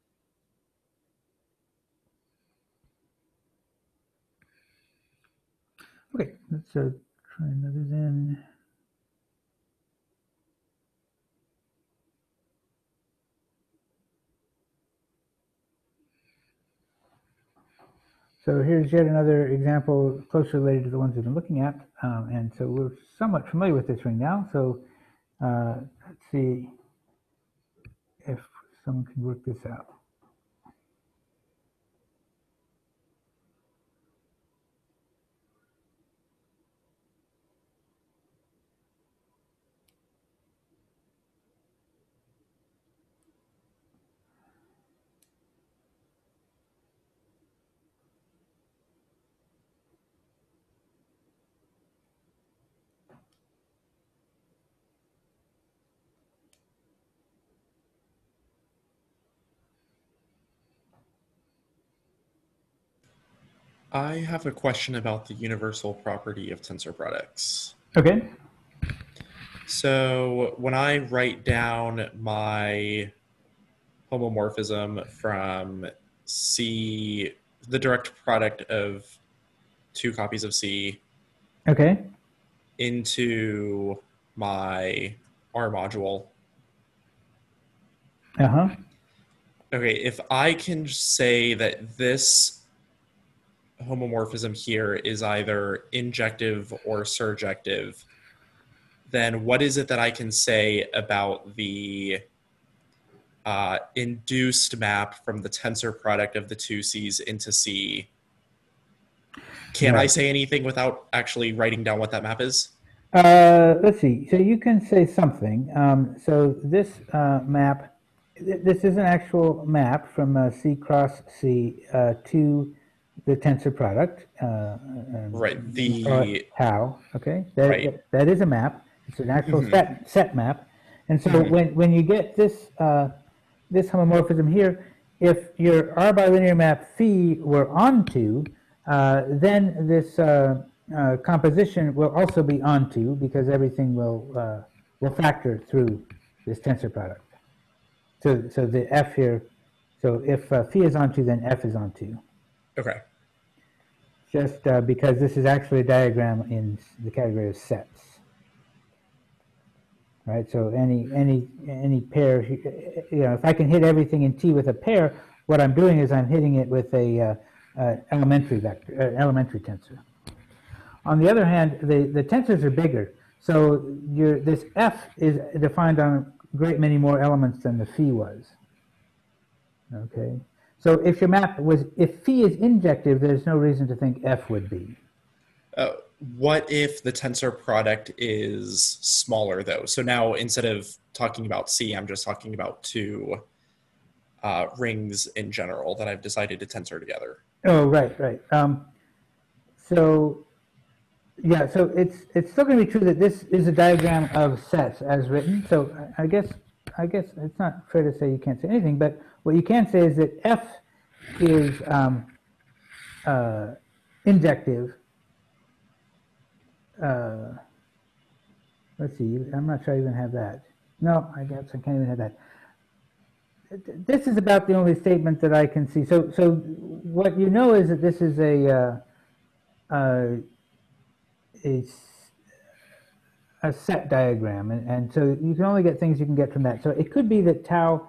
Okay, let's try another then. So here's yet another example closely related to the ones we've been looking at. And so we're somewhat familiar with this ring now. So let's see if someone can work this out. I have a question about the universal property of tensor products. Okay. So when I write down my homomorphism from C, the direct product of two copies of C, okay, into my R module. Okay, if I can say that this homomorphism here is either injective or surjective, then what is it that I can say about the induced map from the tensor product of the two C's into C? Can I say anything without actually writing down what that map is? Let's see. So you can say something. So this map, this is an actual map from C cross C to the tensor product. Right. The tau. Okay. That is a map. It's an actual set map. And so when you get this this homomorphism here, if your R bilinear map phi were onto, then this composition will also be onto, because everything will factor through this tensor product. So the F here, so if phi is onto, then F is onto. Okay. Just because this is actually a diagram in the category of sets. Right, so any pair, if I can hit everything in T with a pair, what I'm doing is I'm hitting it with a elementary vector, elementary tensor. On the other hand, the tensors are bigger, so this F is defined on a great many more elements than the phi was. Okay, so if your map was, if phi is injective, there's no reason to think F would be. What if the tensor product is smaller, though? So now instead of talking about C, I'm just talking about two rings in general that I've decided to tensor together. Oh, right. So yeah, so it's still going to be true that this is a diagram of sets as written. So I guess it's not fair to say you can't say anything, but what you can say is that F is injective. Let's see, I'm not sure I even have that. No, I guess I can't even have that. This is about the only statement that I can see. So what you know is that this is a set diagram, and so you can only get things you can get from that. So it could be that tau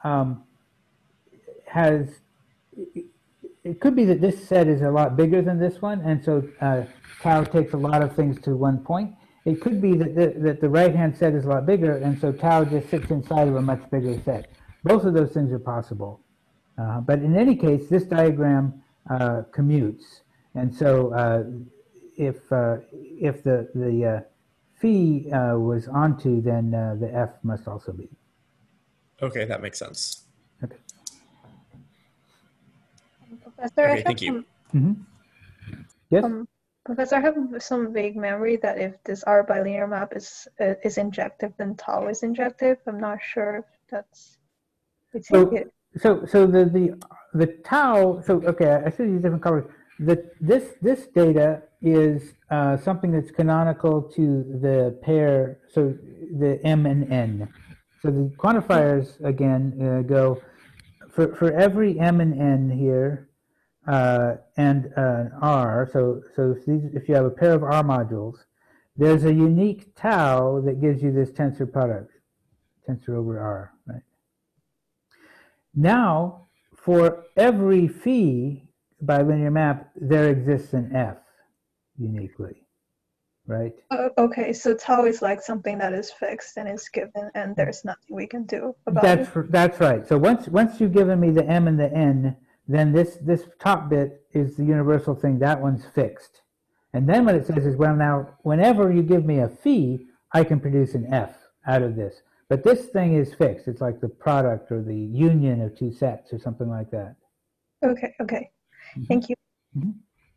it could be that this set is a lot bigger than this one, and so tau takes a lot of things to one point. It could be that the right-hand set is a lot bigger, and so tau just sits inside of a much bigger set. Both of those things are possible. But in any case, this diagram commutes. And so if the phi was onto, then the F must also be. Okay, that makes sense. Okay. Professor, okay, thank you. Yes? Professor, I have some vague memory that if this R bilinear map is injective, then tau is injective. I'm not sure if that's. So the tau. So okay, I should use different colors. This data is something that's canonical to the pair. So the M and N. So the quantifiers again go for every M and N here. And R, so if you have a pair of R modules, there's a unique tau that gives you this tensor product, tensor over R, right? Now, for every phi, bilinear map, there exists an F uniquely, right? Okay, so tau is like something that is fixed and is given, and there's nothing we can do about it. That's right. So once you've given me the M and the N, then this top bit is the universal thing. That one's fixed. And then what it says is, well, now, whenever you give me a phi, I can produce an F out of this. But this thing is fixed. It's like the product or the union of two sets or something like that. Okay, okay. Thank you. Mm-hmm.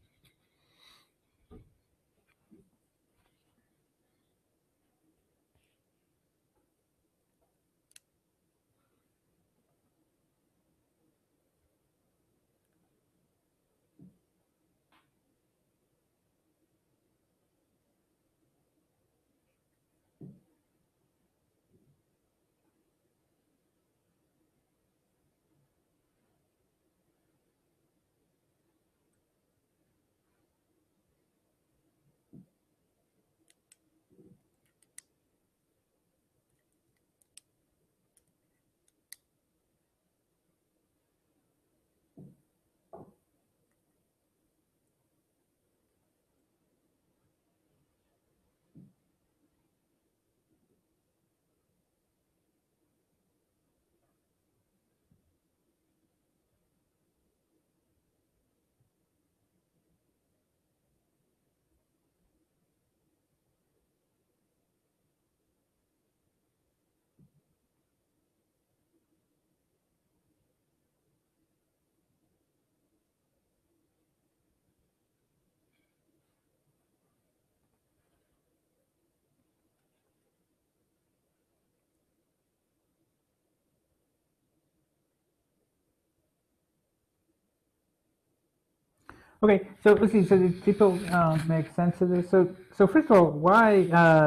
Okay, so let's see. So did people make sense of this? So first of all, why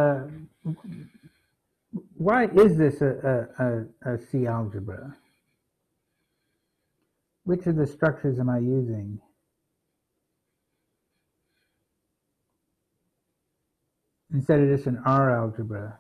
is this a C algebra? Which of the structures am I using? Instead of just an R algebra.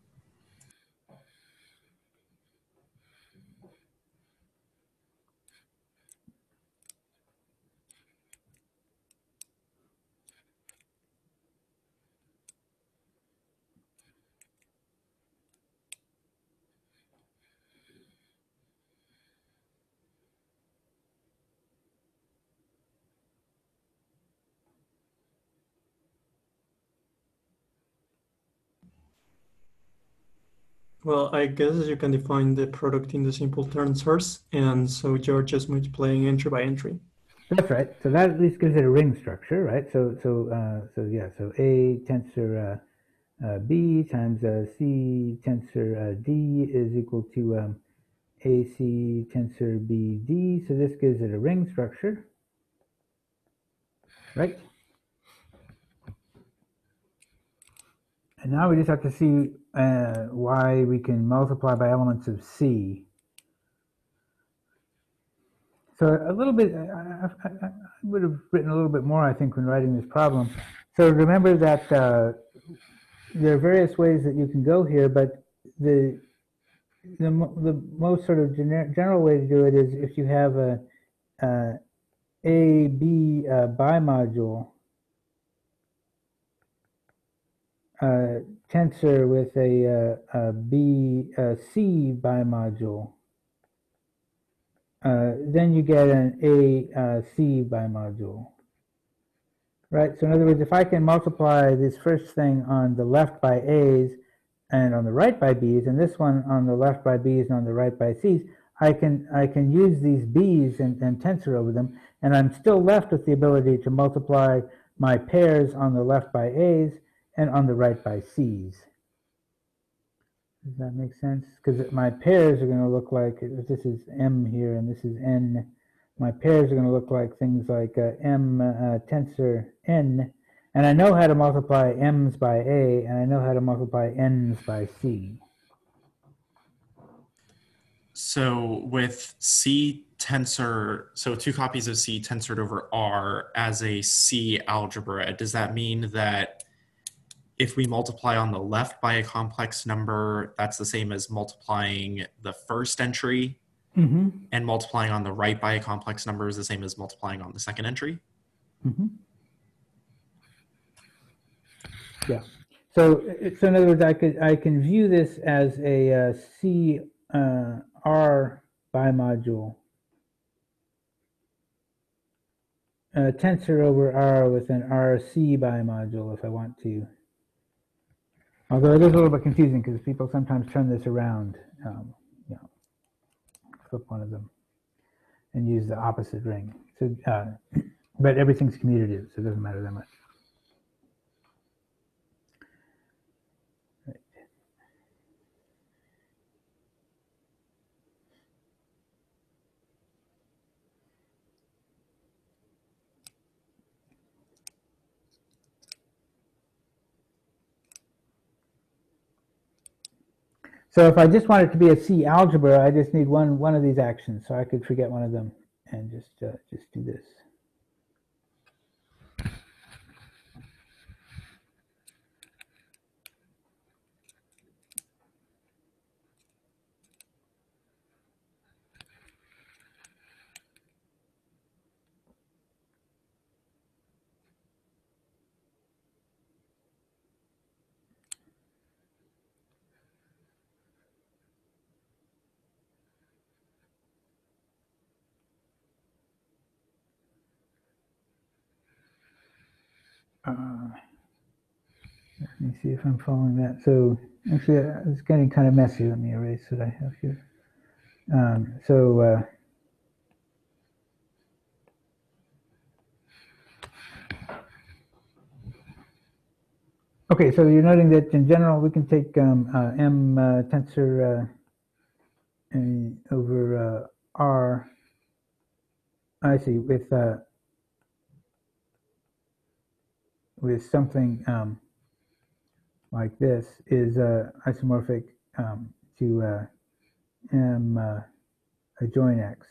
Well, I guess you can define the product in the simple tensors, and so you're just multiplying entry by entry. That's right. So that at least gives it a ring structure, right? So yeah. So A tensor B times C tensor D is equal to AC tensor BD. So this gives it a ring structure, right? And now we just have to see why we can multiply by elements of C. So a little bit, I would have written a little bit more, I think, when writing this problem. So remember that there are various ways that you can go here, but the most sort of general way to do it is if you have a A-B bimodule tensor with a B-C bimodule, then you get an A-C bimodule. Right, so in other words, if I can multiply this first thing on the left by A's and on the right by B's, and this one on the left by B's and on the right by C's, I can use these B's and tensor over them, and I'm still left with the ability to multiply my pairs on the left by A's and on the right by C's. Does that make sense? Because my pairs are going to look like, if this is M here and this is N, my pairs are going to look like things like M tensor N, and I know how to multiply M's by A, and I know how to multiply N's by C. So with C tensor, so 2 copies of C tensored over R as a C algebra, does that mean that if we multiply on the left by a complex number, that's the same as multiplying the first entry and multiplying on the right by a complex number is the same as multiplying on the second entry. Yeah. So in other words, I can view this as a C R bimodule, tensor over R with an RC bimodule if I want to. Although it is a little bit confusing because people sometimes turn this around, flip one of them and use the opposite ring. So, but everything's commutative, so it doesn't matter that much. Right. So if I just want it to be a C algebra, I just need one of these actions. So I could forget one of them and just do this. Let me see if I'm following that. So actually, it's getting kind of messy. Let me erase what I have here. Okay, so you're noting that in general we can take M tensor over R. I see, with something like this is isomorphic to M adjoin X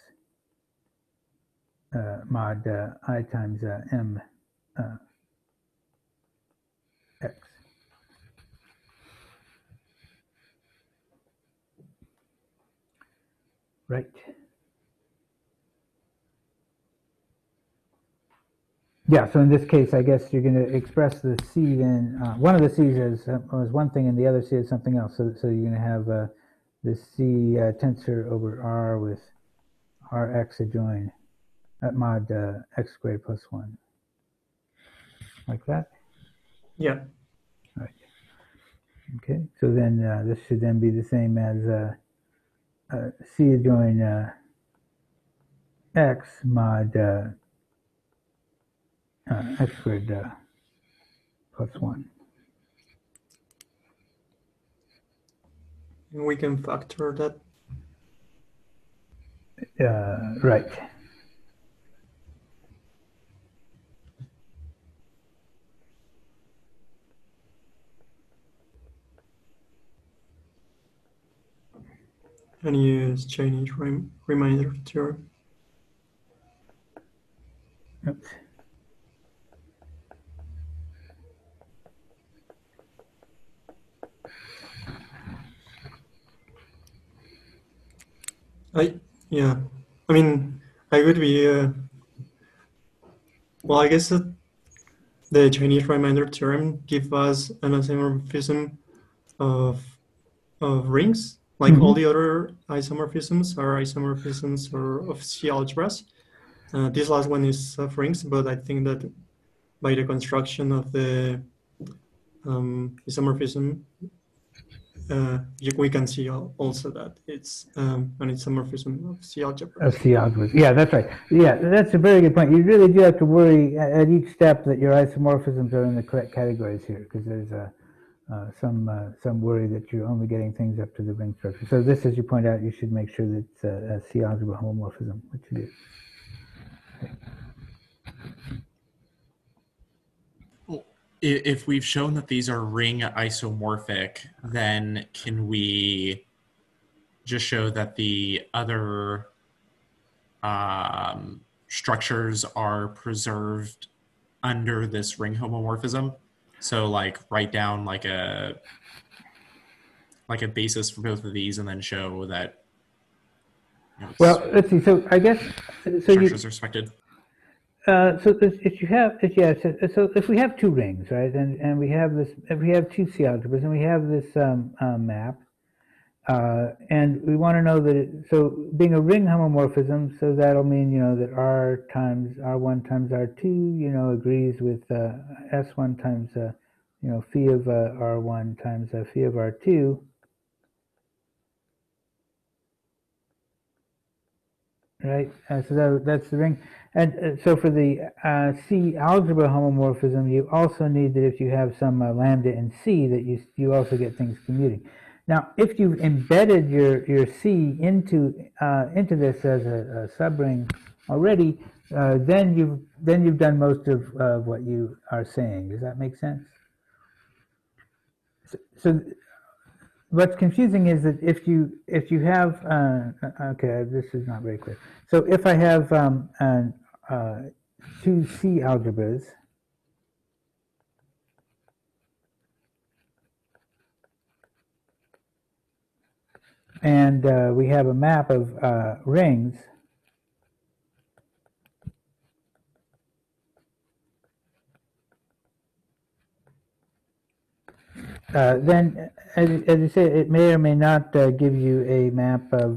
mod I times M X. Right. Yeah, so in this case, I guess you're going to express the C then, one of the C's as one thing and the other C as something else. So you're going to have the C tensor over R with Rx adjoin at mod X squared plus 1. Like that? Yeah. Right. Okay, so then this should then be the same as C adjoin X mod X squared plus 1. And we can factor that. Right. And use Chinese reminder theorem. Oops. I mean, I would be, well, I guess that the Chinese reminder theorem gives us an isomorphism of rings. Like all the other isomorphisms are isomorphisms of C algebras. This last one is of rings, but I think that by the construction of the isomorphism, we can see also that it's an isomorphism of C algebra. Of C algebra. Yeah, that's right. Yeah, that's a very good point. You really do have to worry at each step that your isomorphisms are in the correct categories here, because there's some worry that you're only getting things up to the ring structure. So this, as you point out, you should make sure that it's a C algebra homomorphism, which it is. Okay. If we've shown that these are ring isomorphic, then can we just show that the other structures are preserved under this ring homomorphism? So like write down like a basis for both of these and then show that Well, let's see. So I guess structures are expected. So if you have, so if we have two rings, right, and we have this, if we have two C algebras, and we have this map, and we want to know that, so being a ring homomorphism, so that'll mean, that R times R1 times R2, agrees with S1 times, phi of R1 times phi of R2. Right, so that's the ring. And so for the C algebra homomorphism, you also need that if you have some lambda in C, that you also get things commuting. Now, if you've embedded your C into this as a subring already, then you've done most of what you are saying. Does that make sense? So what's confusing is that if you have okay, this is not very clear. So if I have two C algebras, and we have a map of rings, then, as you say, it may or may not give you a map of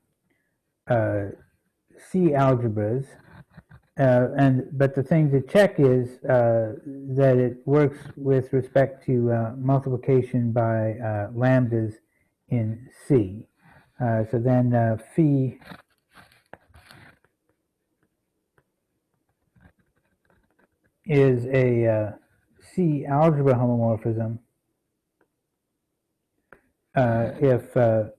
C algebras, but the thing to check is that it works with respect to multiplication by lambdas in C. So then phi is a C algebra homomorphism if for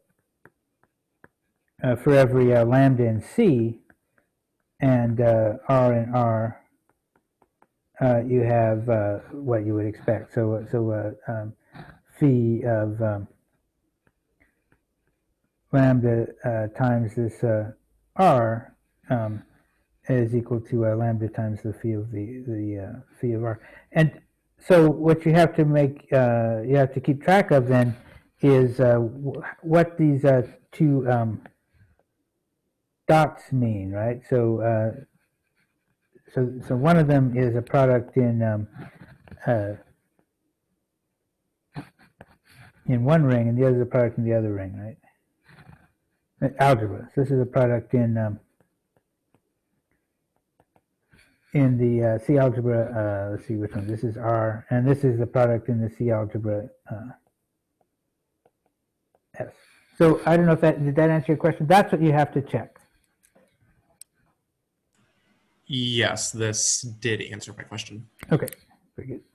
every lambda in C and R in R, you have what you would expect. So phi of lambda times this R is equal to lambda times the phi of the phi of R. And so what you have to make, you have to keep track of then is what these two dots mean, right? So so one of them is a product in one ring, and the other is a product in the other ring, right? Algebra. So this is a product in the C algebra. Let's see which one. This is R, and this is the product in the C algebra S. So I don't know if did that answer your question. That's what you have to check. Yes, this did answer my question. Okay, very good.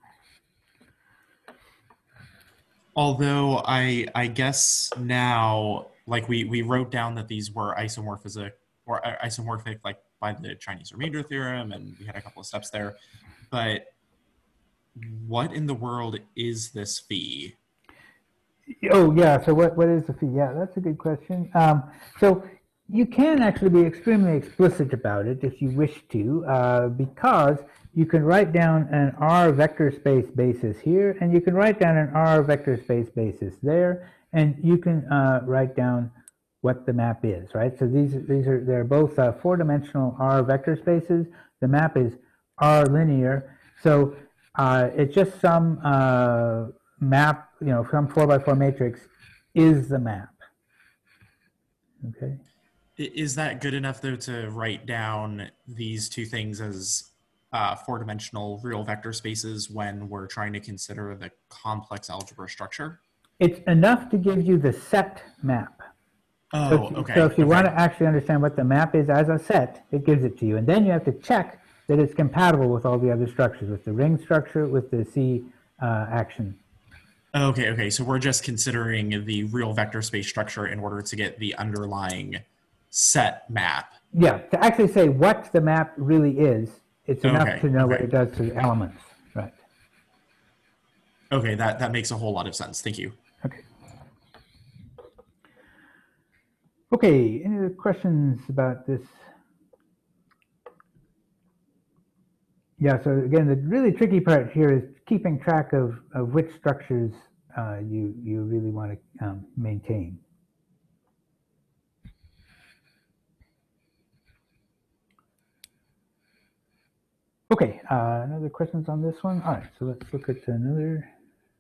Although I guess now, like we wrote down that these were isomorphic like by the Chinese remainder theorem, and we had a couple of steps there. But what in the world is this phi? Oh yeah, so what is the phi? Yeah, that's a good question. So you can actually be extremely explicit about it if you wish to, because you can write down an R vector space basis here, and you can write down an R vector space basis there, and you can write down what the map is, right? So they're both four-dimensional R vector spaces. The map is R linear, so it's just some map, some 4x4 matrix is the map. Okay. Is that good enough though to write down these two things as four-dimensional real vector spaces when we're trying to consider the complex algebra structure? It's enough to give you the set map. Oh, okay. So if you want to actually understand what the map is as a set, it gives it to you. And then you have to check that it's compatible with all the other structures, with the ring structure, with the C action. Okay. So we're just considering the real vector space structure in order to get the underlying set map. Yeah, to actually say what the map really is, it's enough to know what it does to the elements, right? Okay, that makes a whole lot of sense. Thank you. Okay. Okay, any other questions about this? Yeah, so again, the really tricky part here is keeping track of which structures you really want to maintain. Okay, another questions on this one? All right, so let's look at another.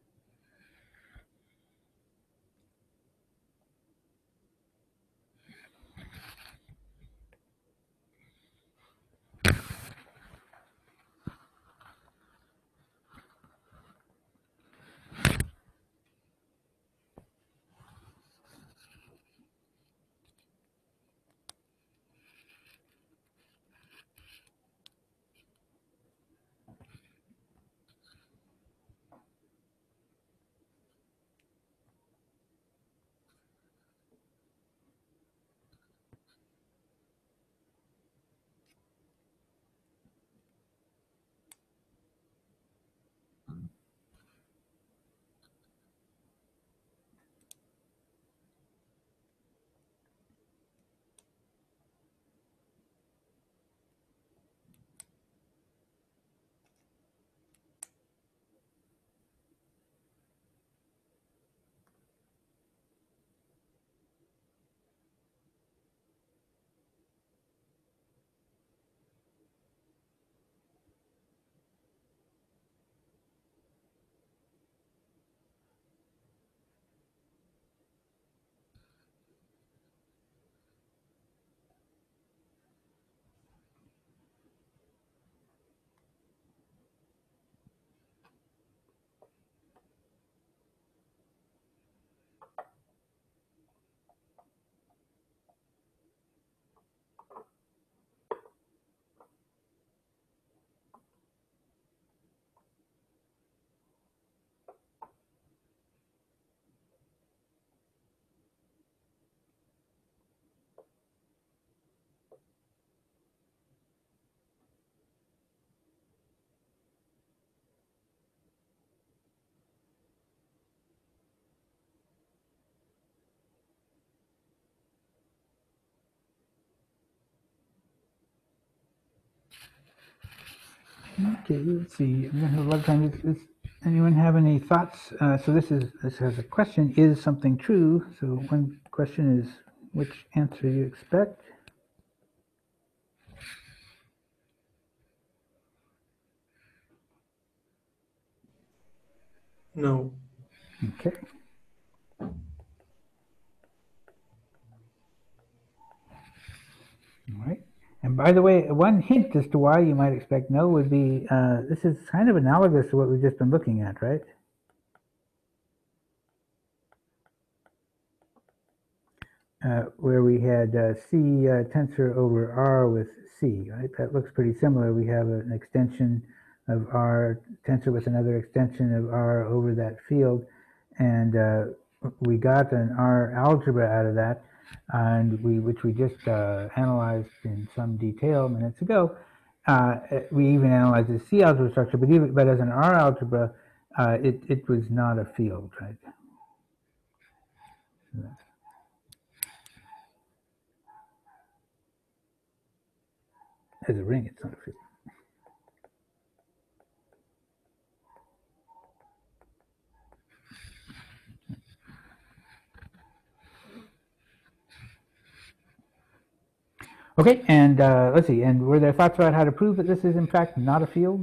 Okay, let's see. I'm gonna have a lot of time. Does anyone have any thoughts? So this has a question: is something true? So one question is, which answer you expect? No. Okay. All right. And by the way, one hint as to why you might expect no would be, this is kind of analogous to what we've just been looking at, right? Where we had C tensor over R with C, right? That looks pretty similar. We have an extension of R tensor with another extension of R over that field. And we got an R algebra out of that, and which we just analyzed in some detail minutes ago. We even analyzed the C algebra structure, but as an R algebra, it was not a field, right? As a ring, it's not a field. Okay, and let's see, and were there thoughts about how to prove that this is in fact not a field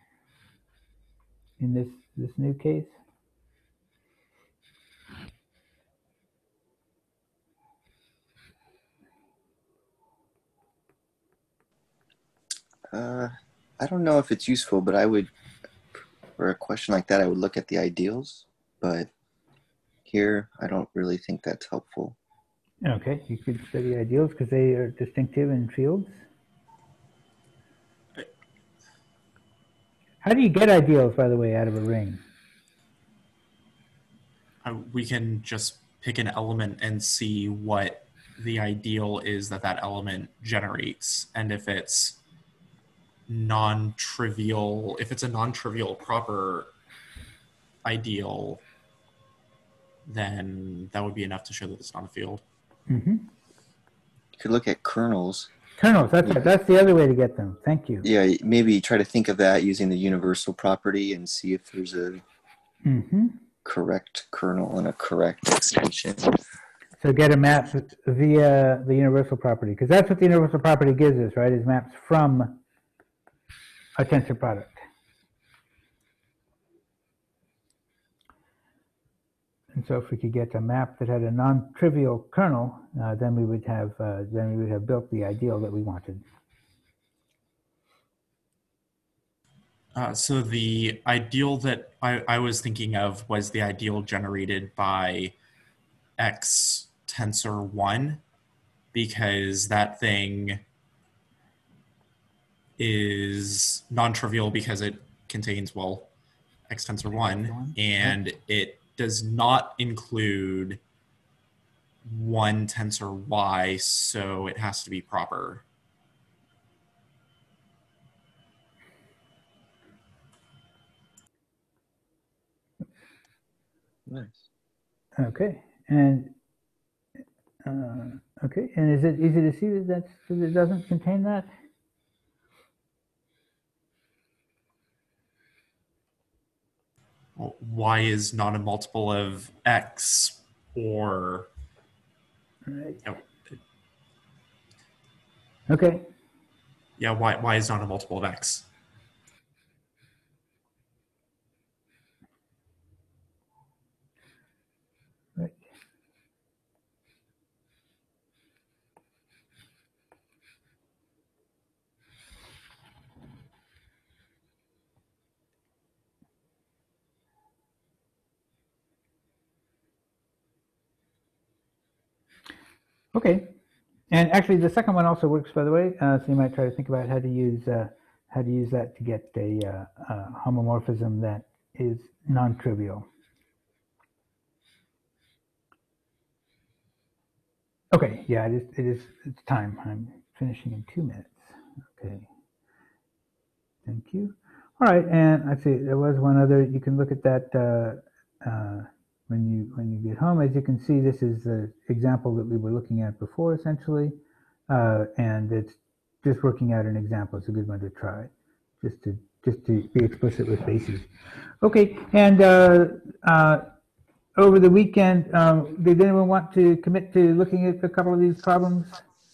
in this new case? I don't know if it's useful, but I would, for a question like that, I would look at the ideals. But here, I don't really think that's helpful. Okay, you could study ideals because they are distinctive in fields. How do you get ideals, by the way, out of a ring? We can just pick an element and see what the ideal is that element generates. And if it's non-trivial, if it's a non-trivial proper ideal, then that would be enough to show that it's not a field. Mm-hmm. You could look at kernels. Kernels, that's the other way to get them. Thank you. Yeah, maybe try to think of that using the universal property and see if there's a correct kernel and a correct extension. So get a map via the universal property, because that's what the universal property gives us, right? Is maps from a tensor product. And so if we could get a map that had a non-trivial kernel, then we would have built the ideal that we wanted. So the ideal that I was thinking of was the ideal generated by X tensor 1, because that thing is non-trivial because it contains, well, X tensor 1, and it does not include 1 tensor Y, so it has to be proper. Nice. Okay, and okay, and is it easy to see that it doesn't contain that? Well, Y is not a multiple of X, or Right. no, Okay. yeah, Y is not a multiple of X. Right. Okay, and actually the second one also works, by the way. So you might try to think about how to use that to get a homomorphism that is non-trivial. Okay, yeah, it's time. I'm finishing in 2 minutes. Okay, thank you. All right, and I see there was one other. You can look at that when you get home. As you can see, this is the example that we were looking at before, essentially, and it's just working out an example. It's a good one to try, just to be explicit with bases. Okay, and over the weekend, did anyone want to commit to looking at a couple of these problems?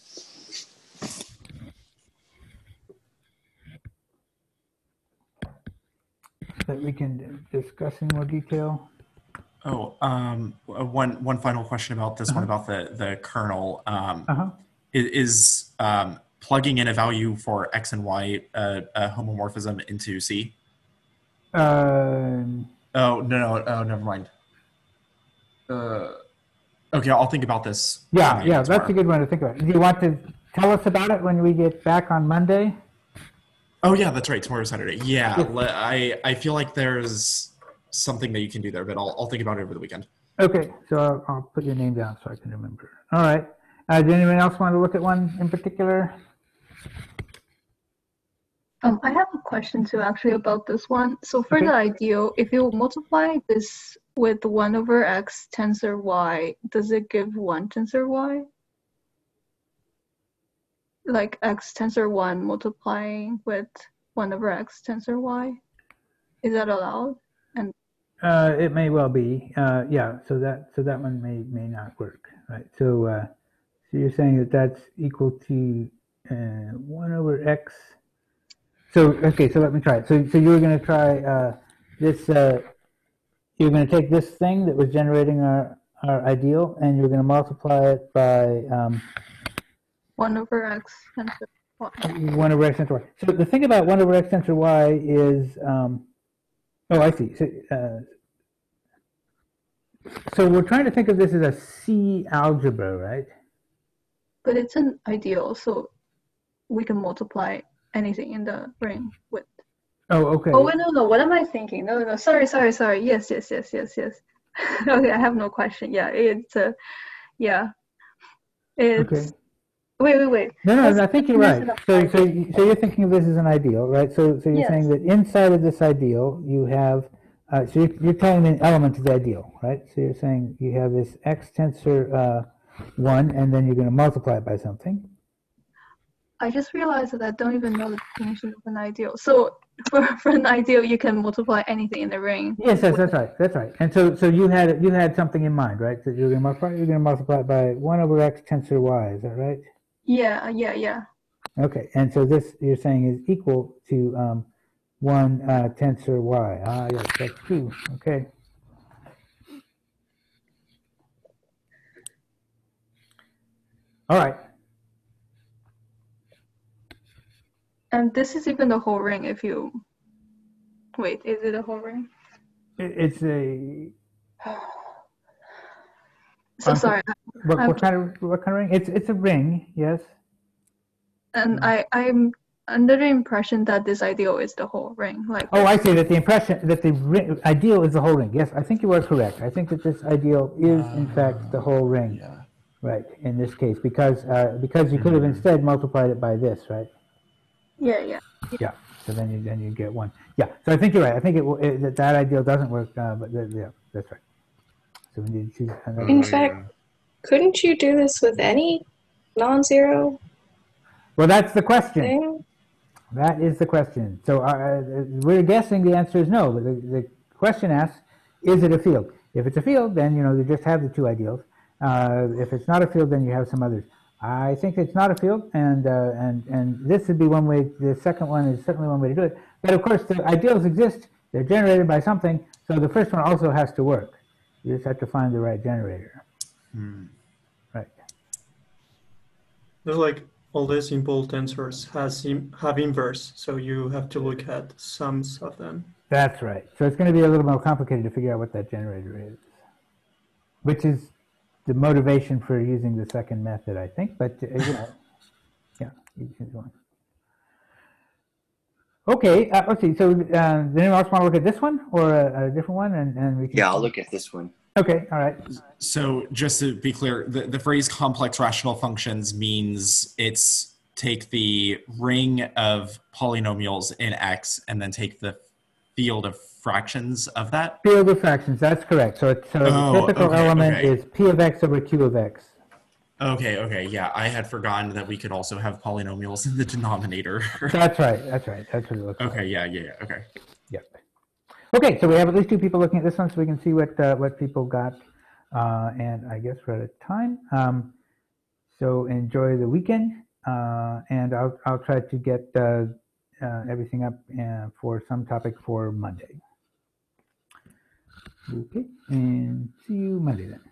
That we can discuss in more detail. Oh, one final question about this one, about the kernel. Is plugging in a value for X and Y a homomorphism into C? Oh, no, oh, never mind. Okay, I'll think about this. Yeah, that's a good one to think about. Do you want to tell us about it when we get back on Monday? Oh yeah, that's right. Tomorrow's Saturday. Yeah, I feel like there's something that you can do there, but I'll think about it over the weekend. Okay, so I'll put your name down so I can remember. All right. Does anyone else want to look at one in particular? I have a question too, actually, about this one. So for the ideal, if you multiply this with 1 over X tensor Y, does it give 1 tensor Y? Like X tensor 1 multiplying with 1 over X tensor Y? Is that allowed? And it may well be. Yeah, so that one may not work, right? So so you're saying that that's equal to 1 over X. So okay, so let me try it. So you were going to try this. You're going to take this thing that was generating our ideal, and you're going to multiply it by 1 over X tensor Y. 1 over X tensor Y. So the thing about 1 over X tensor Y is, oh, I see. So we're trying to think of this as a C algebra, right? But it's an ideal, so we can multiply anything in the ring with. Oh, okay. Oh, wait, no. What am I thinking? No. Sorry. Yes. Okay, I have no question. Yeah, it's yeah. It's. Okay. Wait. No, I think you're right. So you're thinking of this as an ideal, right? So you're saying that inside of this ideal you have, so you're telling me an element of the ideal, right? So you're saying you have this X tensor 1, and then you're going to multiply it by something. I just realized that I don't even know the definition of an ideal. So for an ideal, you can multiply anything in the ring. Yes, that's right. And so you had something in mind, right? That you're going to multiply it by 1 over X tensor Y. Is that right? Yeah. Okay, and so this you're saying is equal to one tensor y. Ah, yes, that's true. Okay. All right. And this is even the whole ring if you... Wait, is it a whole ring? It's a... So sorry. What kind of ring? It's a ring, yes. And I'm under the impression that this ideal is the whole ring. Like. Oh, I see. That the impression that the ideal is the whole ring. Yes, I think you are correct. I think that this ideal is in fact the whole ring. Yeah. Right. In this case, because you could have instead multiplied it by this, right? Yeah. Yeah. So then you get one. Yeah. So I think you're right. I think that ideal doesn't work. But yeah, that's right. So we need to choose another. In fact, couldn't you do this with any non-zero? Well, that's the question. Thing? That is the question. So we're guessing the answer is no. But the question asks, is it a field? If it's a field, then you just have the two ideals. If it's not a field, then you have some others. I think it's not a field, and this would be one way. The second one is certainly one way to do it. But of course, the ideals exist. They're generated by something. So the first one also has to work. You just have to find the right generator. Right. There's like all the simple tensors have inverse, so you have to look at sums of them. That's right. So it's going to be a little more complicated to figure out what that generator is, which is the motivation for using the second method, I think. But yeah, you choose one. Okay, let's see. So, does anyone else want to look at this one or a different one? And we can. Yeah, I'll look at this one. Okay, all right. So just to be clear, the phrase complex rational functions means it's take the ring of polynomials in X and then take the field of fractions of that? Field of fractions, that's correct. So the typical element is P of X over Q of X. Okay, yeah. I had forgotten that we could also have polynomials in the denominator. That's right. That's what it looks like. Okay, yeah, okay. Yep. Okay, so we have at least two people looking at this one, so we can see what people got. And I guess we're out of time. So enjoy the weekend, and I'll try to get everything up for some topic for Monday. Okay, and see you Monday then.